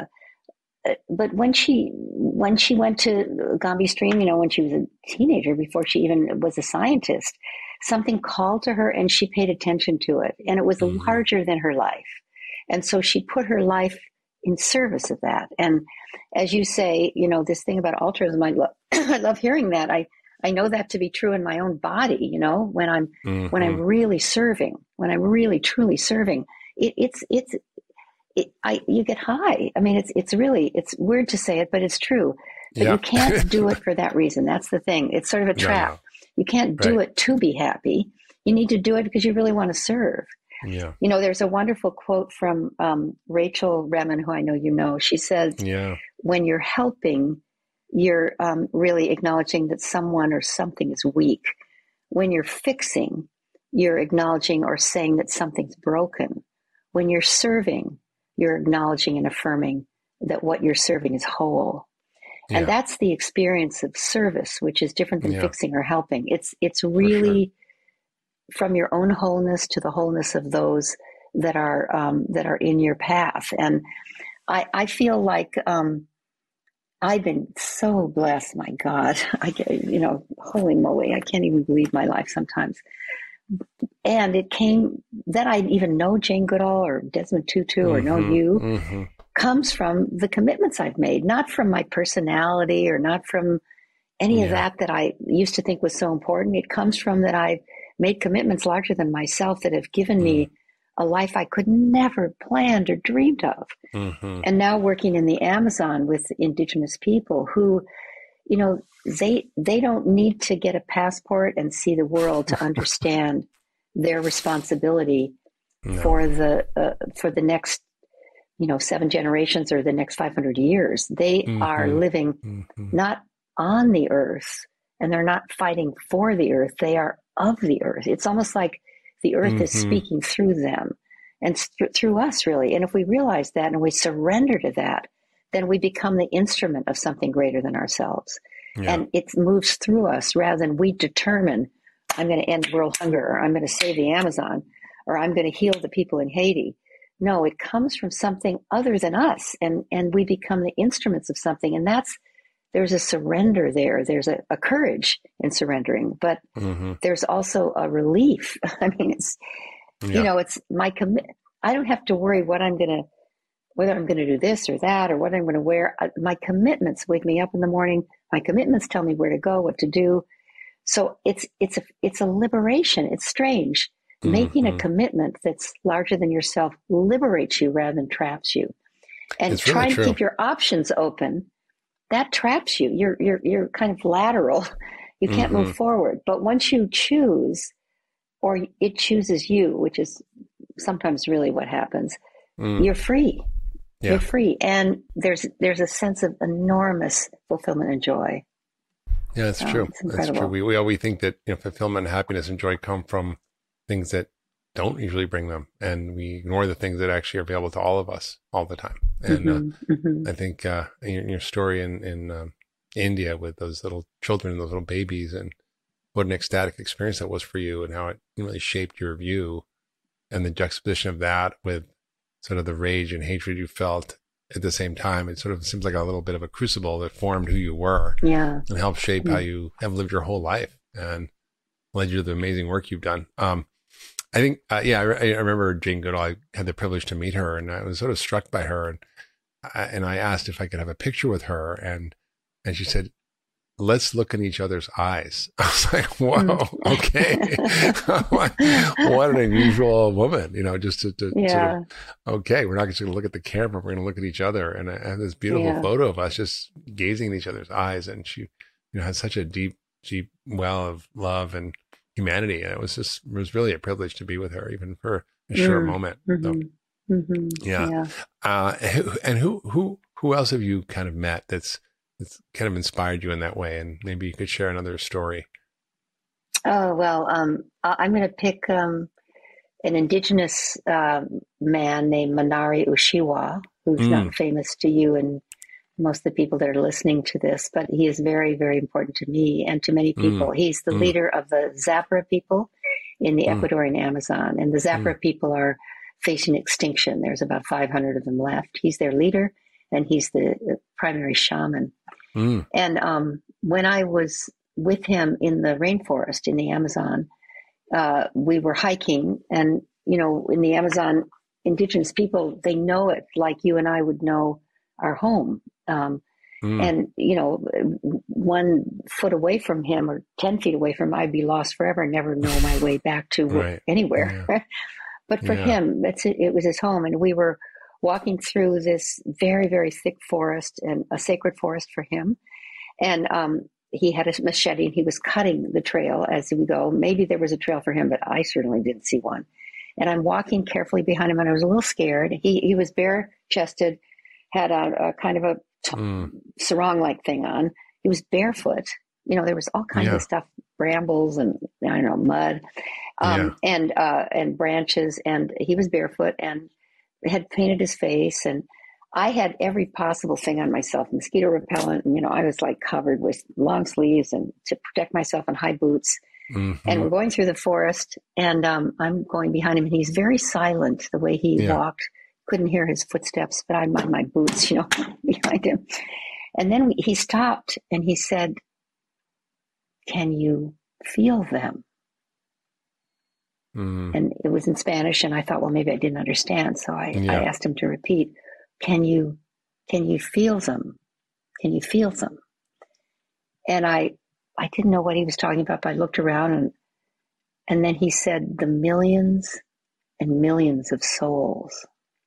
But when she when she went to Gombe Stream, you know, when she was a teenager, before she even was a scientist, something called to her and she paid attention to it. And it was mm-hmm. larger than her life. And so she put her life in service of that. And as you say, you know, this thing about altruism, I love, I love hearing that. I, I know that to be true in my own body, you know, when I'm mm-hmm. when I'm really serving, when I'm really, truly serving, it, it's it's It, I, you get high. I mean, it's it's really, it's weird to say it, but it's true. But yeah. you can't do it for that reason. That's the thing. It's sort of a trap. No, no. You can't do right. it to be happy. You need to do it because you really want to serve. Yeah. You know, there's a wonderful quote from um, Rachel Remen, who I know you know. She says, yeah. when you're helping, you're um, really acknowledging that someone or something is weak. When you're fixing, you're acknowledging or saying that something's broken. When you're serving, you're acknowledging and affirming that what you're serving is whole. Yeah. And that's the experience of service, which is different than yeah. fixing or helping. It's it's really sure. from your own wholeness to the wholeness of those that are um, that are in your path. And I, I feel like um, I've been so blessed, my God. I get, you know, holy moly, I can't even believe my life sometimes. And it came that I even know Jane Goodall or Desmond Tutu or mm-hmm, know you mm-hmm. comes from the commitments I've made, not from my personality or not from any yeah. of that that I used to think was so important. It comes from that I've made commitments larger than myself that have given mm. me a life I could never planned or dreamed of. Mm-hmm. And now working in the Amazon with indigenous people who, you know, they they don't need to get a passport and see the world to understand their responsibility no. for the uh, for the next, you know, seven generations or the next five hundred years. They mm-hmm. are living mm-hmm. not on the earth, and they're not fighting for the earth. They are of the earth. It's almost like the earth mm-hmm. is speaking through them and th- through us, really. And if we realize that and we surrender to that, then we become the instrument of something greater than ourselves. Yeah. And it moves through us rather than we determine, I'm going to end world hunger, or I'm going to save the Amazon, or I'm going to heal the people in Haiti. No, it comes from something other than us, and, and we become the instruments of something. And that's, there's a surrender there. There's a, a courage in surrendering, but mm-hmm. there's also a relief. I mean, it's, yeah. you know, it's my commit. I don't have to worry what I'm going to, whether I'm going to do this or that or what I'm going to wear. My commitments wake me up in the morning. My commitments tell me where to go, what to do. So it's it's a it's a liberation. It's strange. Mm-hmm. Making a commitment that's larger than yourself liberates you rather than traps you. And it's trying really to keep your options open, that traps you. You're you're you're kind of lateral. You can't mm-hmm. move forward. But once you choose, or it chooses you, which is sometimes really what happens, mm. you're free. Yeah. You're free. And there's there's a sense of enormous fulfillment and joy. Yeah, that's so true. That's true. We we always think that, you know, fulfillment, happiness, and joy come from things that don't usually bring them, and we ignore the things that actually are available to all of us all the time. And mm-hmm, uh, mm-hmm. I think uh, in your, your story in in um, India with those little children, those little babies, and what an ecstatic experience that was for you, and how it really shaped your view, and the juxtaposition of that with sort of the rage and hatred you felt at the same time. It sort of seems like a little bit of a crucible that formed who you were, yeah, and helped shape mm-hmm. how you have lived your whole life, and led you to the amazing work you've done. Um, I think, uh, yeah, I, I remember Jane Goodall. I had the privilege to meet her, and I was sort of struck by her. And I, and I asked if I could have a picture with her, and and she said, "Let's look in each other's eyes." I was like, "Whoa, okay, what, what an unusual woman, you know." Just to, to yeah. sort of, okay, we're not just going to look at the camera; we're going to look at each other. And I have this beautiful yeah. photo of us just gazing in each other's eyes, and she, you know, had such a deep, deep well of love and humanity, and it was just it was really a privilege to be with her, even for a short mm, moment. Mm-hmm, so, mm-hmm, yeah, yeah. Uh, and who who who else have you kind of met that's that's kind of inspired you in that way? And maybe you could share another story. Oh well, um, I'm going to pick um, an indigenous uh, man named Manari Ushiwa, who's mm. not famous to you and most of the people that are listening to this, but he is very, very important to me and to many people. Mm. He's the mm. leader of the Zapara people in the mm. Ecuadorian Amazon. And the Zapara mm. people are facing extinction. There's about five hundred of them left. He's their leader, and he's the, the primary shaman. Mm. And um, when I was with him in the rainforest in the Amazon, uh, we were hiking. And, you know, in the Amazon, indigenous people, they know it like you and I would know our home. Um, mm. And, you know, one foot away from him or ten feet away from him, I'd be lost forever and never know my way back to right. anywhere. Yeah. But for yeah. him, that's it, it was his home. And we were walking through this very, very thick forest, and a sacred forest for him. And um, he had a machete and he was cutting the trail as we go. Maybe there was a trail for him, but I certainly didn't see one. And I'm walking carefully behind him, and I was a little scared. He, he was bare chested, had a, a kind of a t- mm. sarong-like thing on. He was barefoot. You know, there was all kinds yeah. of stuff, brambles and, I don't know, mud um, yeah. and uh, and branches. And he was barefoot and had painted his face. And I had every possible thing on myself, mosquito repellent. And, you know, I was like covered with long sleeves and to protect myself and high boots. Mm-hmm. And we're going through the forest, and um, I'm going behind him, and he's very silent the way he yeah. walked. Couldn't hear his footsteps, but I'm on my boots, you know, behind him. And then we, he stopped and he said, "Can you feel them?" Mm. And it was in Spanish, and I thought, well, maybe I didn't understand. So I, yeah. I asked him to repeat, can you, can you feel them? Can you feel them? And I, I didn't know what he was talking about, but I looked around, and, and then he said, the millions and millions of souls.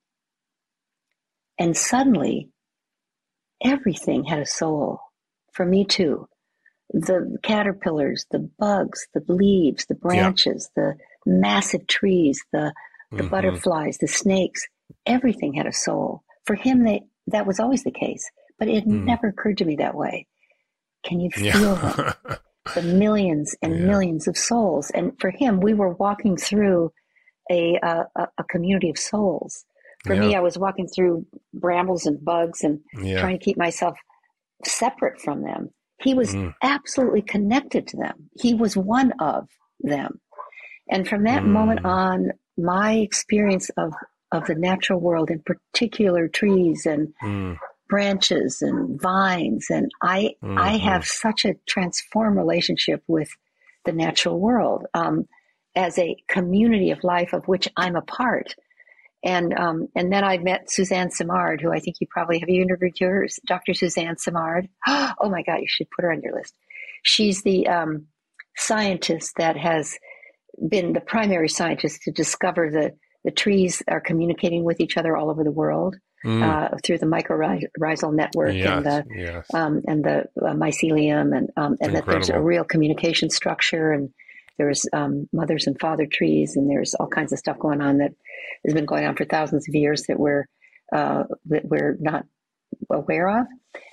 And suddenly, everything had a soul. For me too. The caterpillars, the bugs, the leaves, the branches, yeah. the massive trees, the the mm-hmm. butterflies, the snakes, everything had a soul. For him, they, that was always the case, but it mm. never occurred to me that way. Can you feel yeah. them? The millions and yeah. millions of souls. And for him, we were walking through a uh, a community of souls. For yeah. me, I was walking through brambles and bugs and yeah. trying to keep myself separate from them. He was mm. absolutely connected to them. He was one of them. And from that mm. moment on, my experience of, of the natural world, in particular trees and mm. branches and vines, and I mm-hmm. I have such a transformed relationship with the natural world um, as a community of life of which I'm a part. And um, and then I met Suzanne Simard, who I think you probably have you interviewed her, Doctor Suzanne Simard. Oh my God, you should put her on your list. She's the um, scientist that has been the primary scientist to discover that the trees are communicating with each other all over the world mm. uh, through the mycorrhizal network yes, and the yes. um, and the uh, mycelium, and um, and that there's a real communication structure, and there's um, mothers and father trees, and there's all kinds of stuff going on that has been going on for thousands of years that we're uh, that we're not aware of.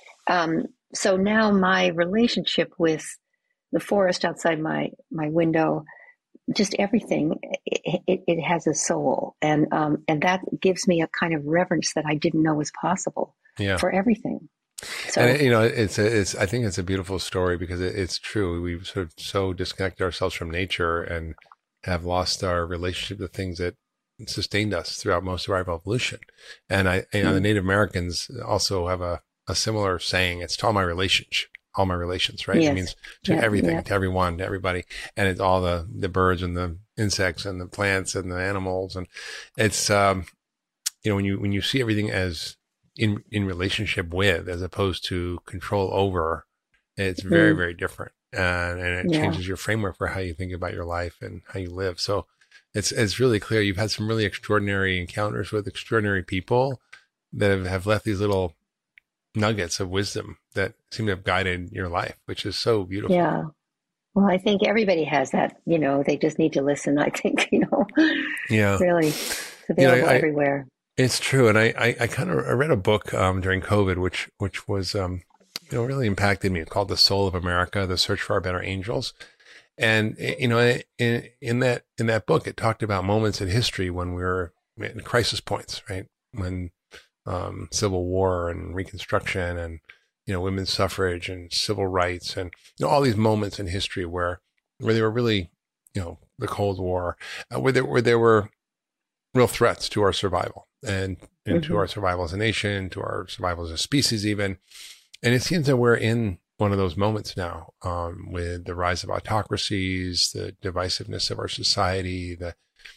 Um, so now my relationship with the forest outside my my window, just everything, it, it, it has a soul, and um, and that gives me a kind of reverence that I didn't know was possible yeah. for everything. So, and you know, it's a, it's I think it's a beautiful story because it, it's true. We've sort of so disconnected ourselves from nature and have lost our relationship to things that sustained us throughout most of our evolution. And I, you know, mm. the Native Americans also have a, a similar saying. It's to all my relations, all my relations, right? Yes. It means to yeah, everything, yeah. to everyone, to everybody. And it's all the, the birds and the insects and the plants and the animals. And it's, um, you know, when you, when you see everything as in, in relationship with, as opposed to control over, it's very, mm. very different. And, and it yeah. changes your framework for how you think about your life and how you live. So it's, it's really clear. You've had some really extraordinary encounters with extraordinary people that have, have left these little nuggets of wisdom that seem to have guided your life, which is so beautiful. Yeah. Well, I think everybody has that, you know, they just need to listen. I think, you know, yeah, really, it's available you know, I, everywhere. It's true. And I, I, I kind of, I read a book um, during COVID, which, which was, um, you know, really impacted me, called The Soul of America, The Search for Our Better Angels. And, you know, in, in that, in that book, it talked about moments in history when we were in crisis points, right? When, um, Civil War and Reconstruction and, you know, women's suffrage and civil rights and, you know, all these moments in history where, where they were really, you know, the Cold War, uh, where there, where there were real threats to our survival and, and mm-hmm. to our survival as a nation, to our survival as a species even. And it seems that we're in one of those moments now, um, with the rise of autocracies, the divisiveness of our society, the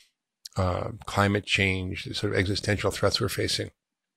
uh, climate change, the sort of existential threats we're facing.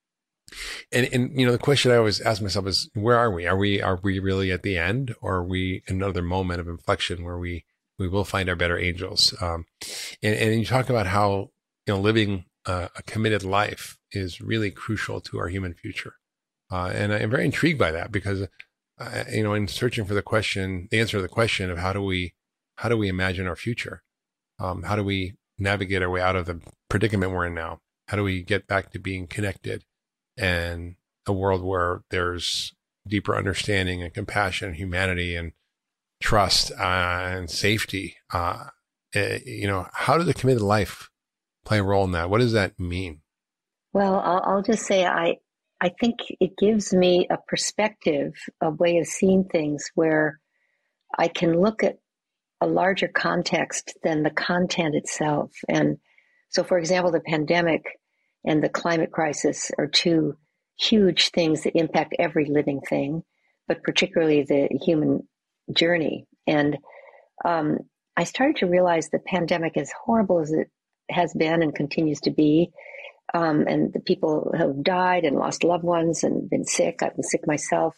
And, and, you know, the question I always ask myself is, where are we? Are we, are we really at the end, or are we in another moment of inflection where we, we will find our better angels? Um, and, and you talk about how, you know, living uh, a committed life is really crucial to our human future. Uh, and I'm very intrigued by that because, uh, you know, in searching for the question, the answer to the question of how do we, how do we imagine our future? Um, how do we navigate our way out of the predicament we're in now? How do we get back to being connected and a world where there's deeper understanding and compassion, and humanity and trust uh, and safety? Uh, uh, you know, how does a committed life play a role in that? What does that mean? Well, I'll, I'll just say I, I think it gives me a perspective, a way of seeing things where I can look at a larger context than the content itself. And so, for example, the pandemic and the climate crisis are two huge things that impact every living thing, but particularly the human journey. And um, I started to realize the pandemic, as horrible as it has been and continues to be, Um, and the people have died and lost loved ones and been sick. I've been sick myself.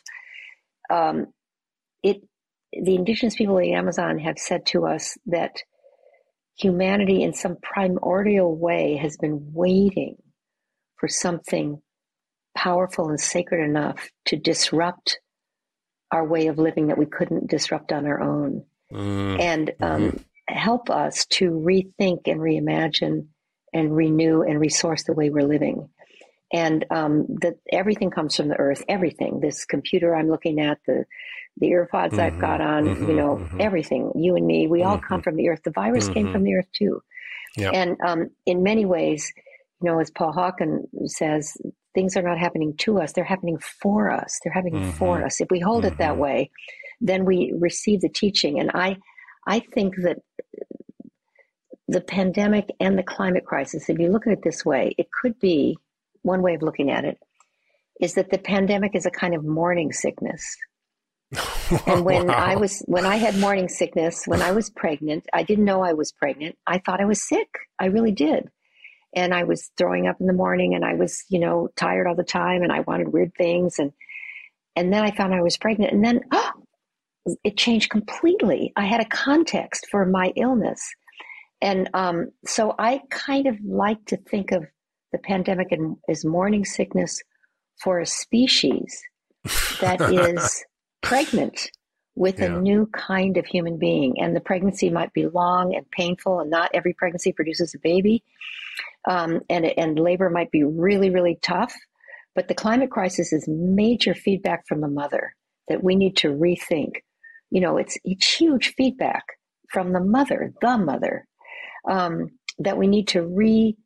Um, it, the indigenous people of the Amazon have said to us that humanity in some primordial way has been waiting for something powerful and sacred enough to disrupt our way of living that we couldn't disrupt on our own, mm. and um, mm-hmm. help us to rethink and reimagine and renew and resource the way we're living. And um, that everything comes from the earth, everything. This computer I'm looking at, the the earpods mm-hmm, I've got on, mm-hmm, you know, mm-hmm. everything, you and me, we mm-hmm. all come from the earth. The virus mm-hmm. came from the earth too. Yep. And um, in many ways, you know, as Paul Hawken says, things are not happening to us, they're happening for us. They're happening mm-hmm. for us. If we hold mm-hmm. it that way, then we receive the teaching. And I, I think that the pandemic and the climate crisis, if you look at it this way, it could be, one way of looking at it, is that the pandemic is a kind of morning sickness. And when wow. I was, when I had morning sickness, when I was pregnant, I didn't know I was pregnant. I thought I was sick. I really did. and I was throwing up in the morning, and I was, you know, tired all the time, and I wanted weird things. And, and then I found I was pregnant, and then oh, it changed completely. I had a context for my illness. And um, so I kind of like to think of the pandemic as morning sickness for a species that is pregnant with yeah. a new kind of human being. And the pregnancy might be long and painful, and not every pregnancy produces a baby. Um, and, and labor might be really, really tough. But the climate crisis is major feedback from the mother that we need to rethink. You know, it's, it's huge feedback from the mother, the mother, um, that we need to re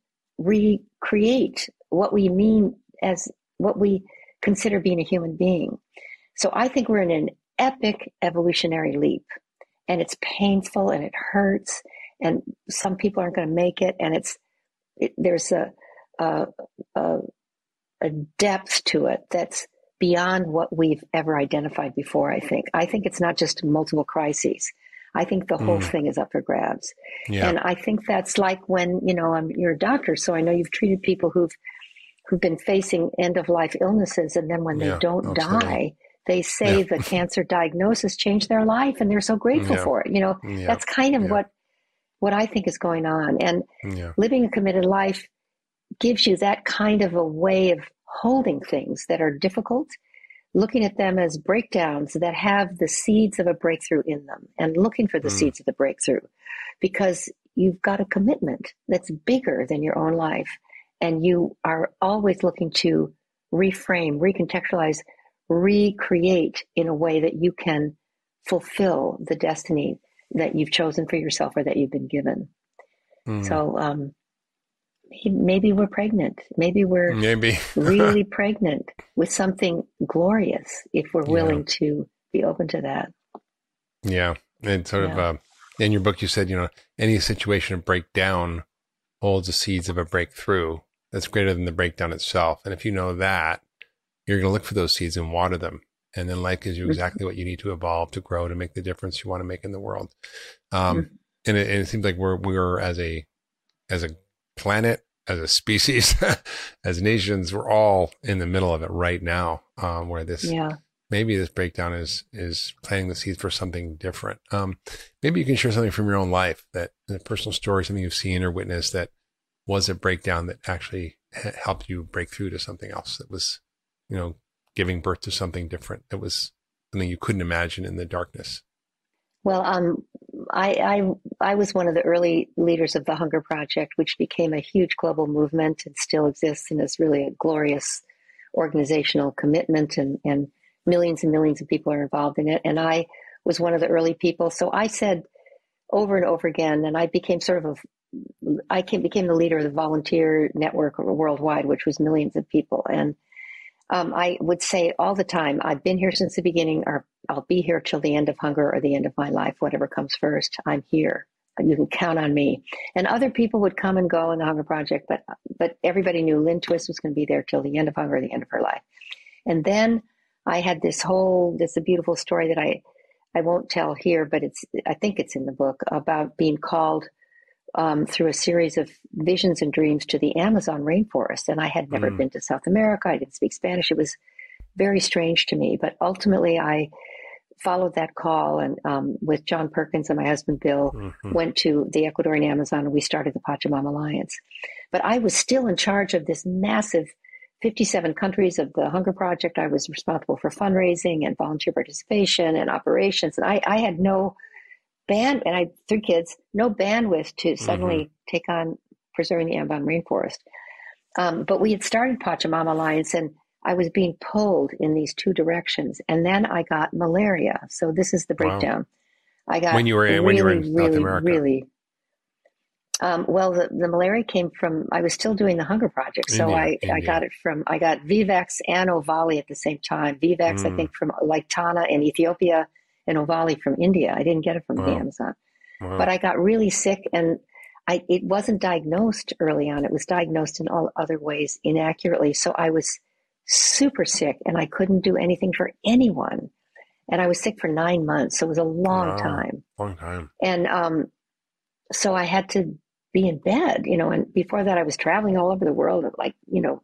recreate what we mean as what we consider being a human being. So I think we're in an epic evolutionary leap, and it's painful and it hurts, and some people aren't going to make it. And it's, it, there's a, a, a, a depth to it that's beyond what we've ever identified before. I think, I think it's not just multiple crises. I think the whole mm. thing is up for grabs. Yeah. And I think that's like when, you know, I'm, you're a doctor, so I know you've treated people who've, who've been facing end of life illnesses. And then when yeah, they don't absolutely. die, they say yeah. the cancer diagnosis changed their life, and they're so grateful yeah. for it. You know, yeah. that's kind of yeah. what, what I think is going on. And yeah. living a committed life gives you that kind of a way of holding things that are difficult, looking at them as breakdowns that have the seeds of a breakthrough in them, and looking for the mm. seeds of the breakthrough, because you've got a commitment that's bigger than your own life. And you are always looking to reframe, recontextualize, recreate in a way that you can fulfill the destiny that you've chosen for yourself or that you've been given. Mm. So um, maybe we're pregnant. Maybe we're maybe. really pregnant with something glorious if we're willing yeah. to be open to that. Yeah. And sort yeah. of uh, in your book, you said, you know, any situation of breakdown holds the seeds of a breakthrough that's greater than the breakdown itself. And if you know that, you're going to look for those seeds and water them. And then life gives you exactly what you need to evolve, to grow, to make the difference you want to make in the world. Um, mm-hmm. and, it, and it seems like we're, we're as a, as a planet, as a species, as nations, we're all in the middle of it right now, um, where this, yeah. maybe this breakdown is, is planting the seeds for something different. Um, maybe you can share something from your own life, that a personal story, something you've seen or witnessed that was a breakdown that actually ha- helped you break through to something else that was, you know, giving birth to something different. That was something you couldn't imagine in the darkness. Well, um, I, I, I was one of the early leaders of the Hunger Project, which became a huge global movement and still exists, and is really a glorious organizational commitment, and, and millions and millions of people are involved in it. And I was one of the early people. So I said over and over again, and I became sort of a, I came, became the leader of the volunteer network worldwide, which was millions of people. And Um, I would say all the time, I've been here since the beginning, or I'll be here till the end of hunger or the end of my life, whatever comes first. I'm here. You can count on me. And other people would come and go in the Hunger Project, but but everybody knew Lynn Twist was going to be there till the end of hunger or the end of her life. And then I had this whole, this a beautiful story that I, I won't tell here, but it's, I think it's in the book, about being called Um, through a series of visions and dreams to the Amazon rainforest. And I had never mm. been to South America. I didn't speak Spanish. It was very strange to me. But ultimately, I followed that call, and um, with John Perkins and my husband, Bill, mm-hmm. went to the Ecuadorian Amazon, and we started the Pachamama Alliance. But I was still in charge of this massive fifty-seven countries of the Hunger Project. I was responsible for fundraising and volunteer participation and operations. And I, I had no band, and I had three kids, no bandwidth to suddenly mm-hmm. take on preserving the Amazon rainforest. Um, but we had started Pachamama Alliance, and I was being pulled in these two directions. And then I got malaria. So this is the breakdown. Wow. I got when you were really, when you were in really, South America. Really. Um, well, the, the malaria came from, I was still doing the Hunger Project. So India, I, India. I got it from, I got Vivax and Ovali at the same time. Vivax, mm. I think, from like Tana in Ethiopia, and Ovali from India. I didn't get it from wow. the Amazon. Wow. But I got really sick, and I, it wasn't diagnosed early on. It was diagnosed in all other ways inaccurately. So I was super sick, and I couldn't do anything for anyone. And I was sick for nine months. So it was a long wow. time. Long time. And um, so I had to be in bed, you know, and before that I was traveling all over the world. Like, you know,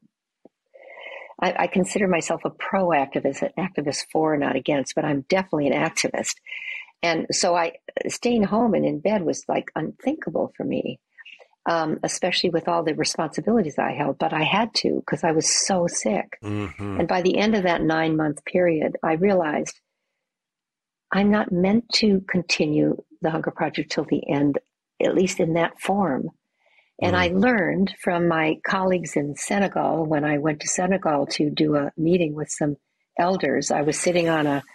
I, I consider myself a pro-activist, an activist for, not against, but I'm definitely an activist. And so I, staying home and in bed was like unthinkable for me, um, especially with all the responsibilities I held, but I had to because I was so sick. Mm-hmm. And by the end of that nine month period, I realized I'm not meant to continue the Hunger Project till the end, at least in that form. And mm. I learned from my colleagues in Senegal, when I went to Senegal to do a meeting with some elders. I was sitting on a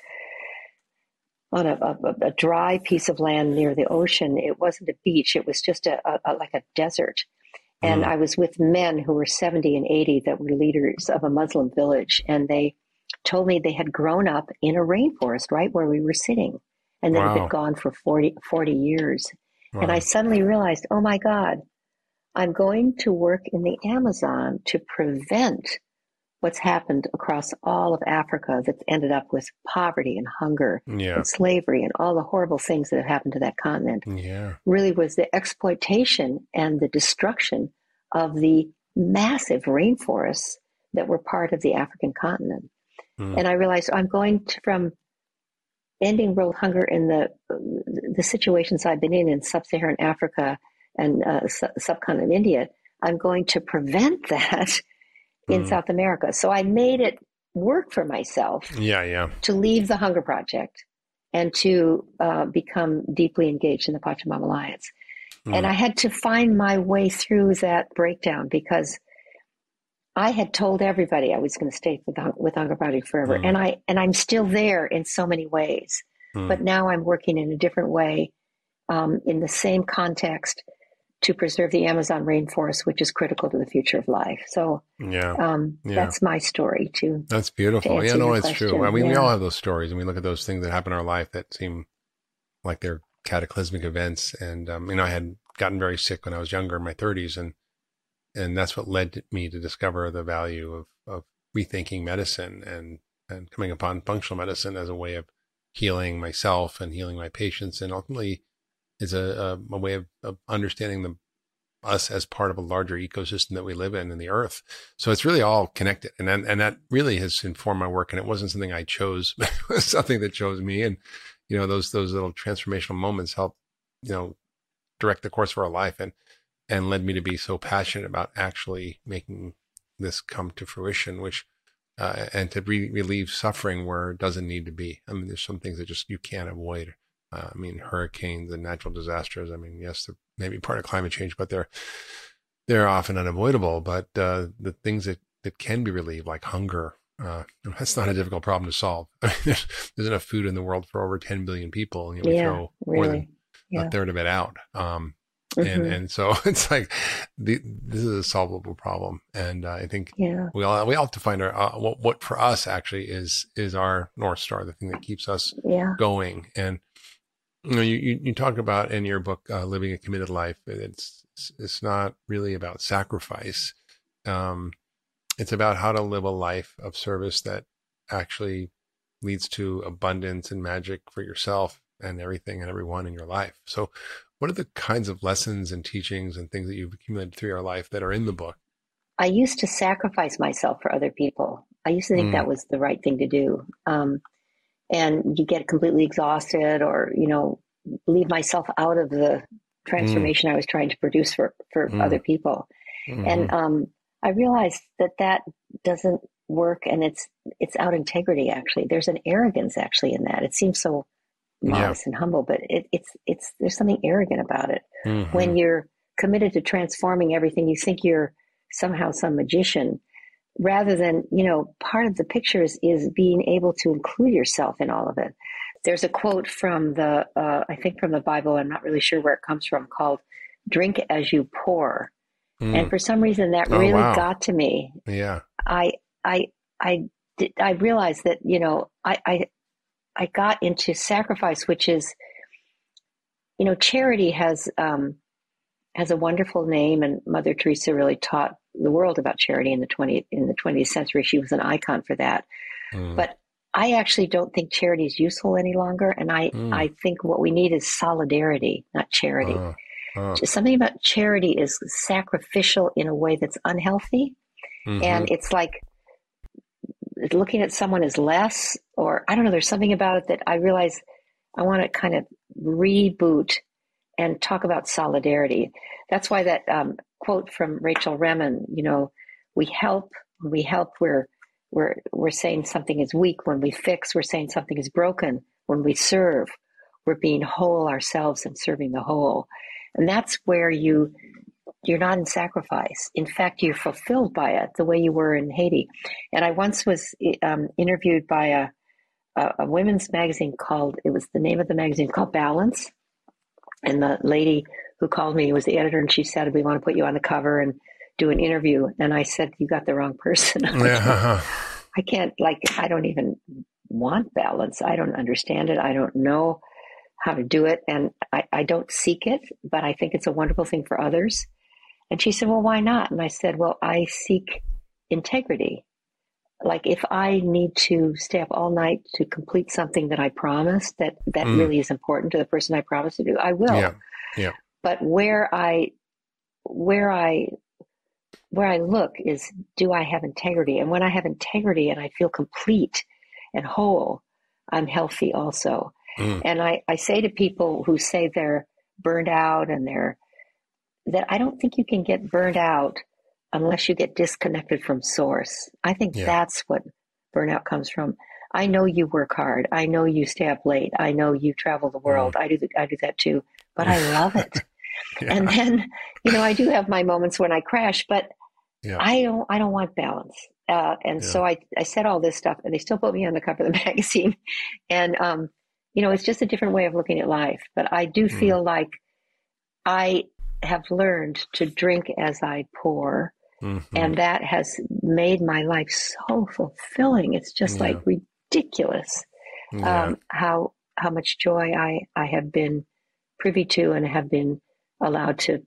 on a, a, a dry piece of land near the ocean. It wasn't a beach. It was just a, a, a like a desert. And mm. I was with men who were seventy and eighty that were leaders of a Muslim village. And they told me they had grown up in a rainforest right where we were sitting. And they wow. had been gone for forty, forty years. Wow. And I suddenly realized, oh my God, I'm going to work in the Amazon to prevent what's happened across all of Africa that's ended up with poverty and hunger yeah. and slavery and all the horrible things that have happened to that continent. Yeah. Really was the exploitation and the destruction of the massive rainforests that were part of the African continent. Mm. And I realized I'm going to, from ending world hunger in the the situations I've been in in sub-Saharan Africa and uh, sub- subcontinent India, I'm going to prevent that in mm. South America. So I made it work for myself yeah, yeah. to leave the Hunger Project and to uh, become deeply engaged in the Pachamama Alliance. Mm. And I had to find my way through that breakdown because I had told everybody I was going to stay with, the, with Hunger Project forever. Mm. And, I, and I'm still there in so many ways. Mm. But now I'm working in a different way um, in the same context to preserve the Amazon rainforest, which is critical to the future of life. So yeah, um, yeah. that's my story too. That's beautiful. Yeah, no, it's true. I mean, yeah. we all have those stories, and we look at those things that happen in our life that seem like they're cataclysmic events. And, um, you know, I had gotten very sick when I was younger in my thirties, and and that's what led me to discover the value of, of rethinking medicine and, and coming upon functional medicine as a way of healing myself and healing my patients, and ultimately is a, a, a way of, of understanding the, us as part of a larger ecosystem that we live in in the earth. So it's really all connected. And and, and that really has informed my work. And it wasn't something I chose, it was something that chose me. And, you know, those those little transformational moments help, you know, direct the course of our life and, and led me to be so passionate about actually making this come to fruition, which, uh, and to re- relieve suffering where it doesn't need to be. I mean, there's some things that just you can't avoid. Uh, I mean, hurricanes and natural disasters. I mean, yes, they're maybe part of climate change, but they're they're often unavoidable. But uh, the things that, that can be relieved, like hunger, uh, that's not a difficult problem to solve. I mean, there's, there's enough food in the world for over ten billion people, and you know, we yeah, throw really. more than yeah. a third of it out. Um, mm-hmm. and and so it's like the, this is a solvable problem, and uh, I think yeah. we all we all have to find our uh, what what for us actually is is our North Star, the thing that keeps us yeah. going. And you know, you, you, you talk about in your book, uh, Living a Committed Life. It's, it's not really about sacrifice. Um, it's about how to live a life of service that actually leads to abundance and magic for yourself and everything and everyone in your life. So what are the kinds of lessons and teachings and things that you've accumulated through your life that are in the book? I used to sacrifice myself for other people. I used to think mm. that was the right thing to do. Um, and you get completely exhausted or, you know, leave myself out of the transformation mm. I was trying to produce for, for mm. other people. Mm-hmm. And um, I realized that that doesn't work, and it's it's out integrity, actually. There's an arrogance, actually, in that. It seems so modest yeah. and humble, but it, it's it's there's something arrogant about it. Mm-hmm. When you're committed to transforming everything, you think you're somehow some magician, rather than, you know, part of the picture is, is being able to include yourself in all of it. There's a quote from the, uh, I think from the Bible, I'm not really sure where it comes from, called "Drink as you pour." Mm. And for some reason that oh, really wow. got to me. Yeah. I, I, I, did, I realized that, you know, I, I, I got into sacrifice, which is, you know, charity has, um, has a wonderful name, and Mother Teresa really taught the world about charity in the twentieth in the twentieth century. She was an icon for that. Mm. But I actually don't think charity is useful any longer, and I, mm. I think what we need is solidarity, not charity. Uh. Oh. Something about charity is sacrificial in a way that's unhealthy. Mm-hmm. And it's like looking at someone as less, or I don't know, there's something about it that I realize I want to kind of reboot and talk about solidarity. That's why that um, quote from Rachel Remen, you know, we help, when we help, we're, we're, we're saying something is weak. When we fix, we're saying something is broken. When we serve, we're being whole ourselves and serving the whole. And that's where you, you're not in sacrifice. In fact, you're fulfilled by it the way you were in Haiti. And I once was um, interviewed by a, a, a women's magazine called, it was the name of the magazine called Balance. And the lady who called me was the editor, and she said, we want to put you on the cover and do an interview. And I said, you got the wrong person. Yeah. I can't, like, I don't even want balance. I don't understand it. I don't know how to do it. And I, I don't seek it, but I think it's a wonderful thing for others. And she said, well, why not? And I said, well, I seek integrity. Like if I need to stay up all night to complete something that I promised, that, that mm. really is important to the person I promised to do, I will. Yeah. Yeah. But where I, where I, where I look is, do I have integrity? And when I have integrity and I feel complete and whole, I'm healthy also. Mm. And I, I say to people who say they're burned out and they're, that I don't think you can get burned out unless you get disconnected from source. I think yeah. that's what burnout comes from. I know you work hard. I know you stay up late. I know you travel the world. Mm. I do the, I do that too, but I love it. yeah. And then, you know, I do have my moments when I crash, but yeah. I don't, I don't want balance. Uh, and yeah. so I, I said all this stuff, and they still put me on the cover of the magazine. And, um, you know, it's just a different way of looking at life. But I do feel mm. like I have learned to drink as I pour. Mm-hmm. And that has made my life so fulfilling. It's just yeah. like ridiculous yeah. um, how how much joy I, I have been privy to and have been allowed to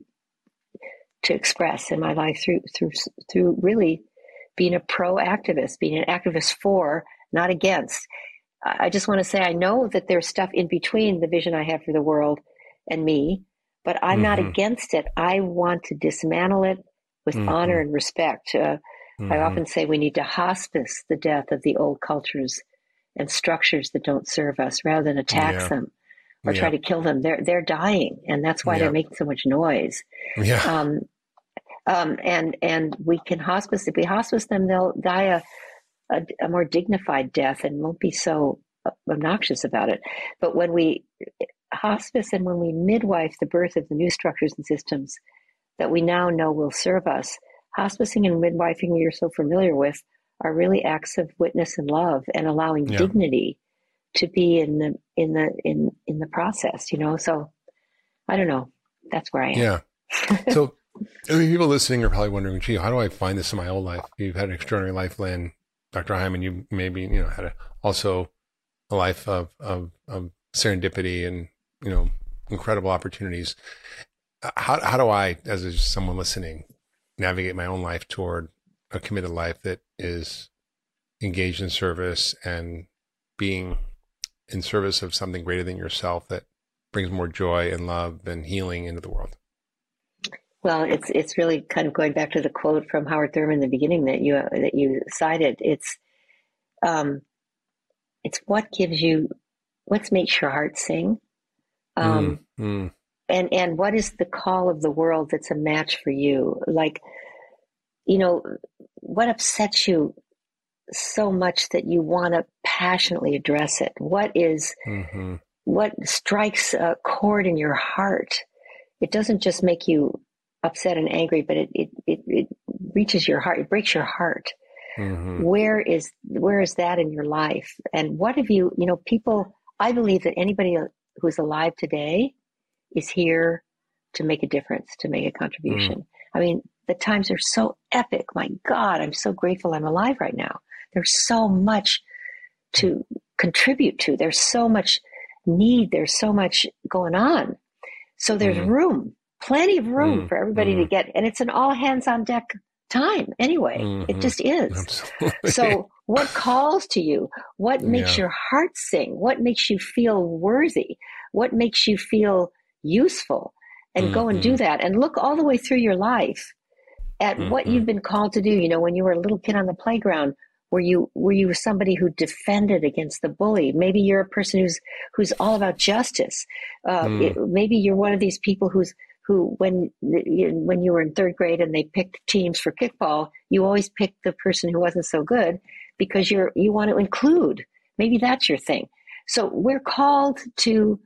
to express in my life through through through really being a pro-activist, being an activist for, not against. I just want to say I know that there's stuff in between the vision I have for the world and me, but I'm mm-hmm. not against it. I want to dismantle it with mm-hmm. honor and respect. Uh, mm-hmm. I often say we need to hospice the death of the old cultures and structures that don't serve us rather than attack yeah. them or yeah. try to kill them. They're they're dying, and that's why yeah. they're making so much noise. Yeah. Um, um, and and we can hospice. If we hospice them, they'll die a, a, a more dignified death and won't be so obnoxious about it. But when we hospice and when we midwife the birth of the new structures and systems that we now know will serve us, hospicing and midwifing you're so familiar with are really acts of witness and love, and allowing yeah. dignity to be in the in the in in the process, you know. So I don't know. That's where I am. Yeah. So I mean, people listening are probably wondering, gee, how do I find this in my own life? You've had an extraordinary life, Lynn. Doctor Hyman, you maybe, you know, had a, also a life of, of of serendipity and, you know, incredible opportunities. How how do I, as someone listening, navigate my own life toward a committed life that is engaged in service and being in service of something greater than yourself that brings more joy and love and healing into the world? Well, it's it's really kind of going back to the quote from Howard Thurman in the beginning that you that you cited. It's um, it's what gives you, what makes your heart sing, um, mm, mm. and and what is the call of the world that's a match for you? Like, you know, what upsets you so much that you want to passionately address it? What is mm-hmm. what strikes a chord in your heart? It doesn't just make you upset and angry, but it, it, it, it reaches your heart. It breaks your heart. Mm-hmm. Where is, where is that in your life? And what have you, you know, people, I believe that anybody who's alive today is here to make a difference, to make a contribution. Mm. I mean, the times are so epic. My God, I'm so grateful I'm alive right now. There's so much to contribute to. There's so much need. There's so much going on. So there's mm. room. Plenty of room mm, for everybody mm. to get, and it's an all hands on deck time anyway. Mm-hmm. It just is. Absolutely. So what calls to you? What makes yeah. your heart sing? What makes you feel worthy? What makes you feel useful? and mm-hmm. go and do that. And look all the way through your life at mm-hmm. what you've been called to do. You know, when you were a little kid on the playground, were you were you somebody who defended against the bully? Maybe you're a person who's who's all about justice. Uh, mm. it, maybe you're one of these people who's who when when you were in third grade and they picked teams for kickball, you always picked the person who wasn't so good because you're you want to include. Maybe that's your thing. So we're called to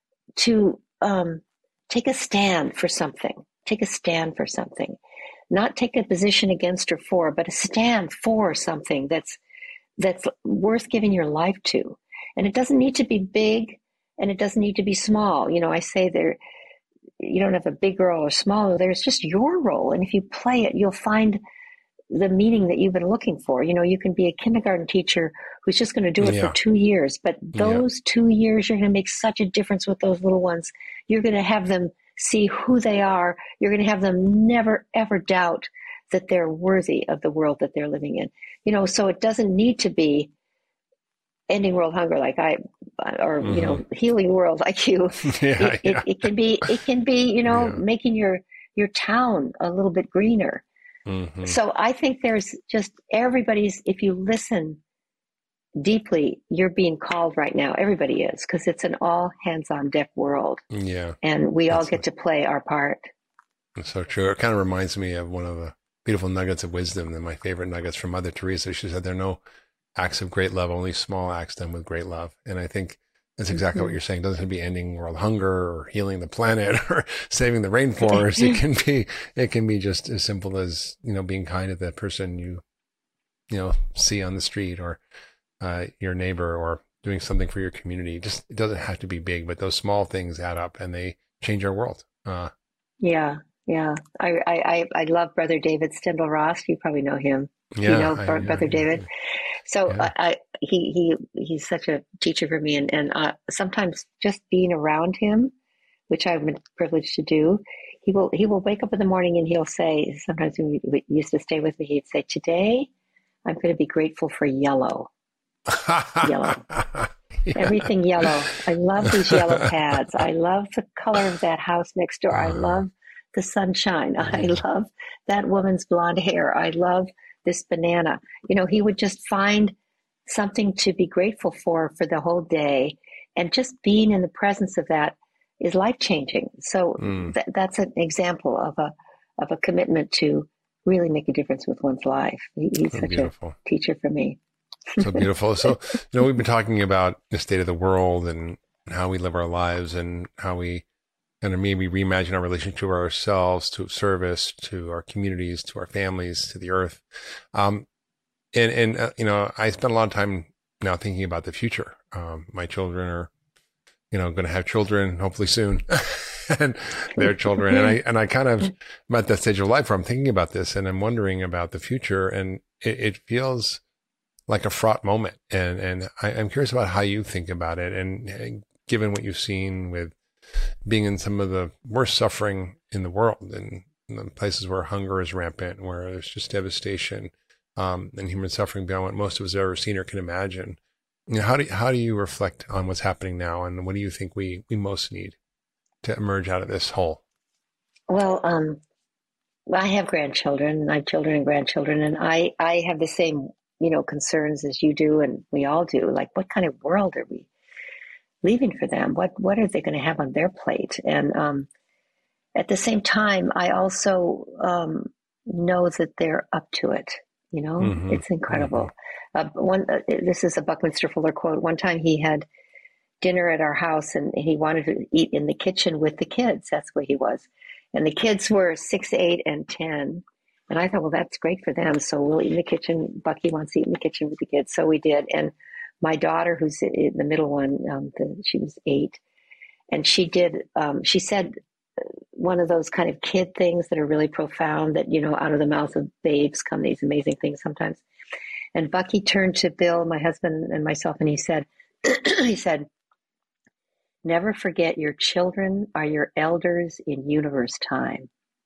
to um, take a stand for something. Take a stand for something. Not take a position against or for, but a stand for something that's that's worth giving your life to. And it doesn't need to be big, and it doesn't need to be small. You know, I say there, you don't have a big role or small. There's just your role, and if you play it, you'll find the meaning that you've been looking for. You know, you can be a kindergarten teacher who's just going to do it yeah. for two years, but those yeah. two years, you're going to make such a difference with those little ones. You're going to have them see who they are. You're going to have them never, ever doubt that they're worthy of the world that they're living in. You know, so it doesn't need to be ending world hunger like I, or, mm-hmm. you know, healing the world like you. yeah, it, yeah. It, it can be, it can be, you know, yeah. making your, your town a little bit greener. Mm-hmm. So I think there's just everybody's, if you listen deeply, you're being called right now. Everybody is, because it's an all hands on deck world. Yeah. And we all get a, to play our part. That's so true. It kind of reminds me of one of the beautiful nuggets of wisdom, and my favorite nuggets from Mother Teresa. She said, there are no acts of great love, only small acts done with great love. And I think that's exactly mm-hmm. what you're saying. It doesn't have to be ending world hunger or healing the planet or saving the rainforest. It can be, it can be just as simple as, you know, being kind to the person you, you know, see on the street, or uh, your neighbor, or doing something for your community. Just, it doesn't have to be big, but those small things add up and they change our world. Uh, yeah. Yeah. I, I, I love Brother David Steindl-Rast. You probably know him. Yeah, you know, I, Brother I, David. So yeah. I, I, he, he, he's such a teacher for me. And, and uh, sometimes just being around him, which I've been privileged to do, he will, he will wake up in the morning and he'll say, sometimes when he used to stay with me, he'd say, today I'm going to be grateful for yellow. Yellow. Yeah. Everything yellow. I love these yellow pads. I love the color of that house next door. I love the sunshine. I love that woman's blonde hair. I love this banana. You know, he would just find something to be grateful for for the whole day. And just being in the presence of that is life-changing. So mm. th- that's an example of a of a commitment to really make a difference with one's life. He, he's so such beautiful. A teacher for me. So beautiful. So, you know, we've been talking about the state of the world and how we live our lives and how we kind of maybe reimagine our relationship to ourselves, to service, to our communities, to our families, to the earth. Um, and, and uh, you know, I spend a lot of time now thinking about the future. Um, my children are, you know, going to have children hopefully soon and their children. And I, and I kind of, I'm at that stage of life where I'm thinking about this and I'm wondering about the future, and it, it feels like a fraught moment. And, and I, I'm curious about how you think about it. And, and given what you've seen with being in some of the worst suffering in the world, and in the places where hunger is rampant, where there's just devastation, um, and human suffering beyond what most of us have ever seen or can imagine. You know, how do, how do you reflect on what's happening now? And what do you think we, we most need to emerge out of this hole? Well, um, I have grandchildren, I have children and grandchildren, and I, I have the same, you know, concerns as you do, and we all do. Like, what kind of world are we leaving for them? What what are they going to have on their plate? And um, at the same time, I also um, know that they're up to it. You know, mm-hmm. It's incredible. Mm-hmm. Uh, one, uh, this is a Buckminster Fuller quote. One time he had dinner at our house, and he wanted to eat in the kitchen with the kids. That's where he was. And the kids were six, eight, and ten. And I thought, well, that's great for them. So we'll eat in the kitchen. Bucky wants to eat in the kitchen with the kids. So we did. And my daughter, who's the middle one, um, the, she was eight, and she did, um, she said one of those kind of kid things that are really profound, that, you know, out of the mouths of babes come these amazing things sometimes. And Bucky turned to Bill, my husband, and myself, and he said, he said, never forget your children are your elders in universe time.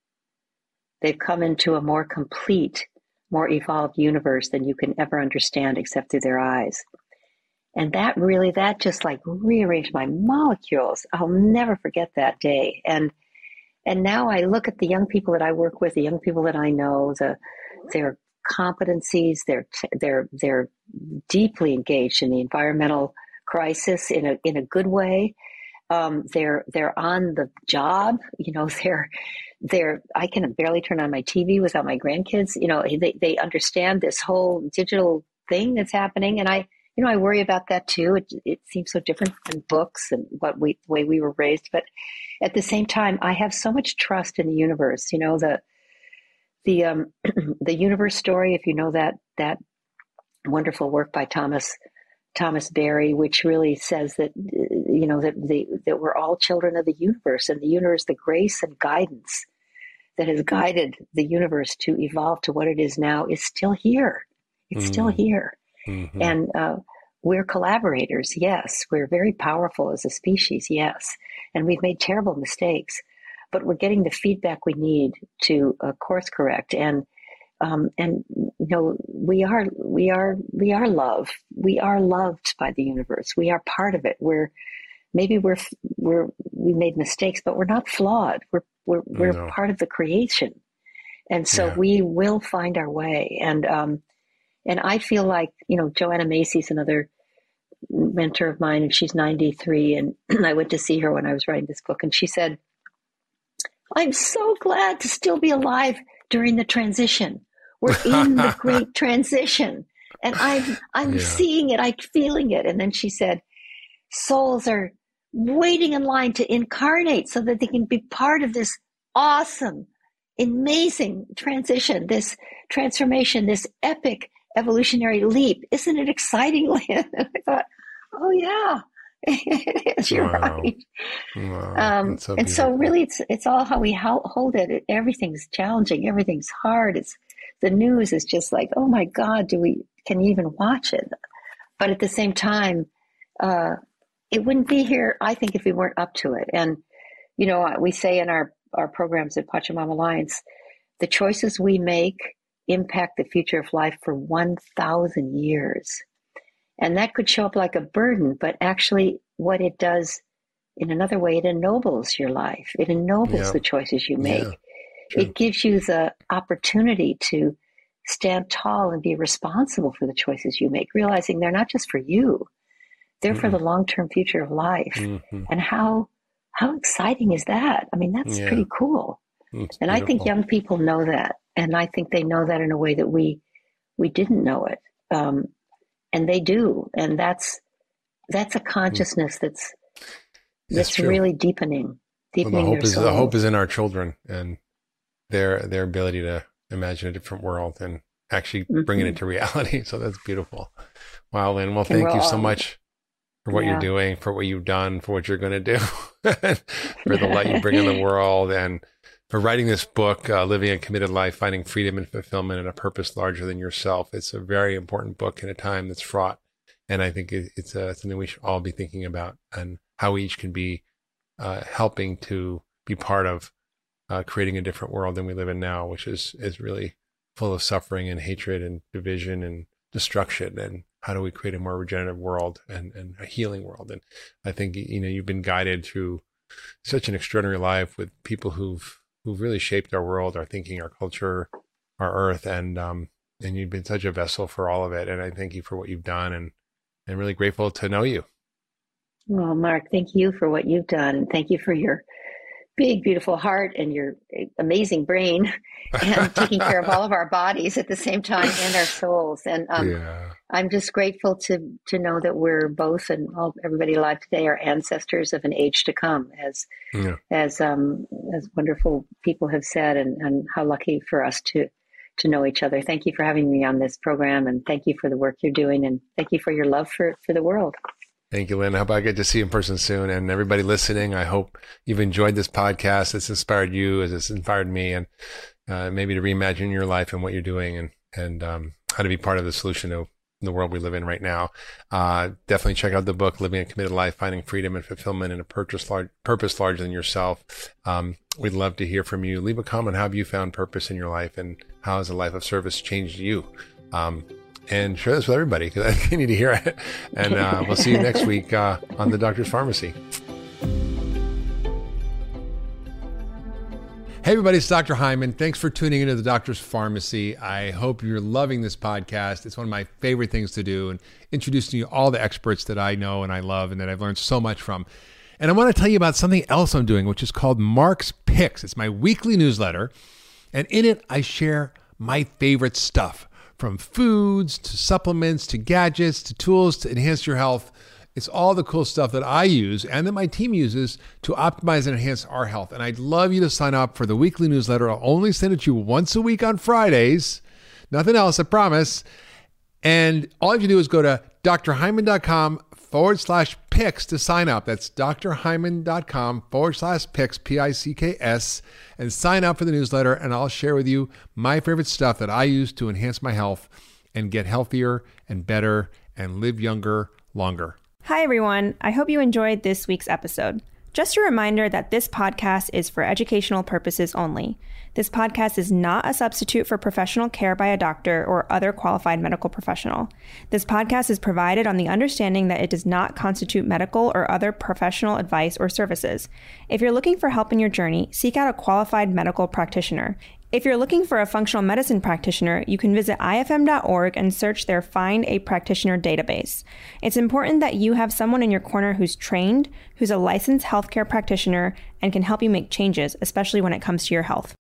They've come into a more complete, more evolved universe than you can ever understand except through their eyes. And that really, that just like rearranged my molecules. I'll never forget that day. And and now I look at the young people that I work with, the young people that I know, the their competencies, they're they're they're deeply engaged in the environmental crisis in a in a good way. Um, they're they're on the job, you know. They're they're. I can barely turn on my T V without my grandkids. You know, they they understand this whole digital thing that's happening, and I, you know, I worry about that too. It it seems so different than books and what we the way we were raised, but at the same time, I have so much trust in the universe. You know, the the um the universe story. If you know that that wonderful work by Thomas. Thomas Berry, which really says that, you know, that the, that we're all children of the universe, and the universe, the grace and guidance that has guided the universe to evolve to what it is now is still here. It's mm. still here. Mm-hmm. And uh, we're collaborators. Yes. We're very powerful as a species. Yes. And we've made terrible mistakes, but we're getting the feedback we need to uh, course correct. And Um, and you know, we are, we are, we are love. We are loved by the universe. We are part of it. We're, maybe we're, we're, we made mistakes, but we're not flawed. We're, we're, we're no. part of the creation. And so yeah. we will find our way. And, um, and I feel like, you know, Joanna Macy's another mentor of mine, and she's ninety-three. And I went to see her when I was writing this book, and she said, I'm so glad to still be alive during the transition. We're in the great transition, and I'm I'm yeah. seeing it, I'm feeling it. And then she said, souls are waiting in line to incarnate so that they can be part of this awesome, amazing transition, this transformation, this epic evolutionary leap. Isn't it exciting, Lynn? And I thought, oh yeah, it is. You're wow. right. Wow. Um, so and so really it's it's all how we hold it. it. Everything's challenging. Everything's hard. It's the news is just like, oh my God, do we, can you even watch it? But at the same time, uh, it wouldn't be here, I think, if we weren't up to it. And, you know, we say in our, our programs at Pachamama Alliance, the choices we make impact the future of life for one thousand years. And that could show up like a burden, but actually what it does in another way, it ennobles your life. It ennobles yeah. the choices you make. Yeah. True. It gives you the opportunity to stand tall and be responsible for the choices you make, realizing they're not just for you, they're mm-hmm. for the long-term future of life. Mm-hmm. And how how exciting is that? I mean, that's yeah. pretty cool. It's and beautiful. I think young people know that. And I think they know that in a way that we we didn't know it. Um, and they do. And that's that's a consciousness that's that's, that's really deepening. deepening well, the hope their is soul. The hope is in our children, and their their ability to imagine a different world and actually mm-hmm. bring it into reality. So that's beautiful. Wow, Lynn. Well, thank you so much for what yeah. you're doing, for what you've done, for what you're going to do, for the light you bring in the world, and for writing this book, uh, Living a Committed Life, Finding Freedom and Fulfillment in a Purpose Larger Than Yourself. It's a very important book in a time that's fraught. And I think it, it's uh, something we should all be thinking about, and how we each can be uh, helping to be part of Uh, creating a different world than we live in now, which is is really full of suffering and hatred and division and destruction. And how do we create a more regenerative world and, and a healing world? And I think, you know, you've been guided through such an extraordinary life with people who've who've really shaped our world, our thinking, our culture, our earth, and um and you've been such a vessel for all of it. And I thank you for what you've done, and I'm really grateful to know you. Well, Mark, thank you for what you've done. Thank you for your big, beautiful heart and your amazing brain, and taking care of all of our bodies at the same time, and our souls. And um, yeah. I'm just grateful to to know that we're both, and all everybody alive today, are ancestors of an age to come, as yeah. as um, as wonderful people have said, and, and how lucky for us to to know each other. Thank you for having me on this program, and thank you for the work you're doing, and thank you for your love for, for the world. Thank you, Lynn. I hope I get to see you in person soon. And everybody listening, I hope you've enjoyed this podcast. It's inspired you as it's inspired me, and uh, maybe to reimagine your life and what you're doing, and, and um, how to be part of the solution to the world we live in right now. Uh, definitely check out the book, Living a Committed Life, Finding Freedom and Fulfillment in a Purpose, large, purpose Larger Than Yourself. Um, we'd love to hear from you. Leave a comment. How have you found purpose in your life, and how has a life of service changed you? Um, And share this with everybody, because I think they need to hear it. And uh, we'll see you next week uh, on The Doctor's Pharmacy. Hey everybody, it's Doctor Hyman. Thanks for tuning into the Doctor's Pharmacy. I hope you're loving this podcast. It's one of my favorite things to do, and introducing you to all the experts that I know and I love and that I've learned so much from. And I want to tell you about something else I'm doing, which is called Mark's Picks. It's my weekly newsletter, and in it I share my favorite stuff, from foods to supplements to gadgets to tools to enhance your health. It's all the cool stuff that I use and that my team uses to optimize and enhance our health. And I'd love you to sign up for the weekly newsletter. I'll only send it to you once a week on Fridays. Nothing else, I promise. And all you have to do is go to drhyman.com forward slash picks to sign up. That's drhyman.com forward slash picks, P I C K S, and sign up for the newsletter. And I'll share with you my favorite stuff that I use to enhance my health and get healthier and better and live younger, longer. Hi, everyone. I hope you enjoyed this week's episode. Just a reminder that this podcast is for educational purposes only. This podcast is not a substitute for professional care by a doctor or other qualified medical professional. This podcast is provided on the understanding that it does not constitute medical or other professional advice or services. If you're looking for help in your journey, seek out a qualified medical practitioner. If you're looking for a functional medicine practitioner, you can visit I F M dot org and search their Find a Practitioner database. It's important that you have someone in your corner who's trained, who's a licensed healthcare practitioner, and can help you make changes, especially when it comes to your health.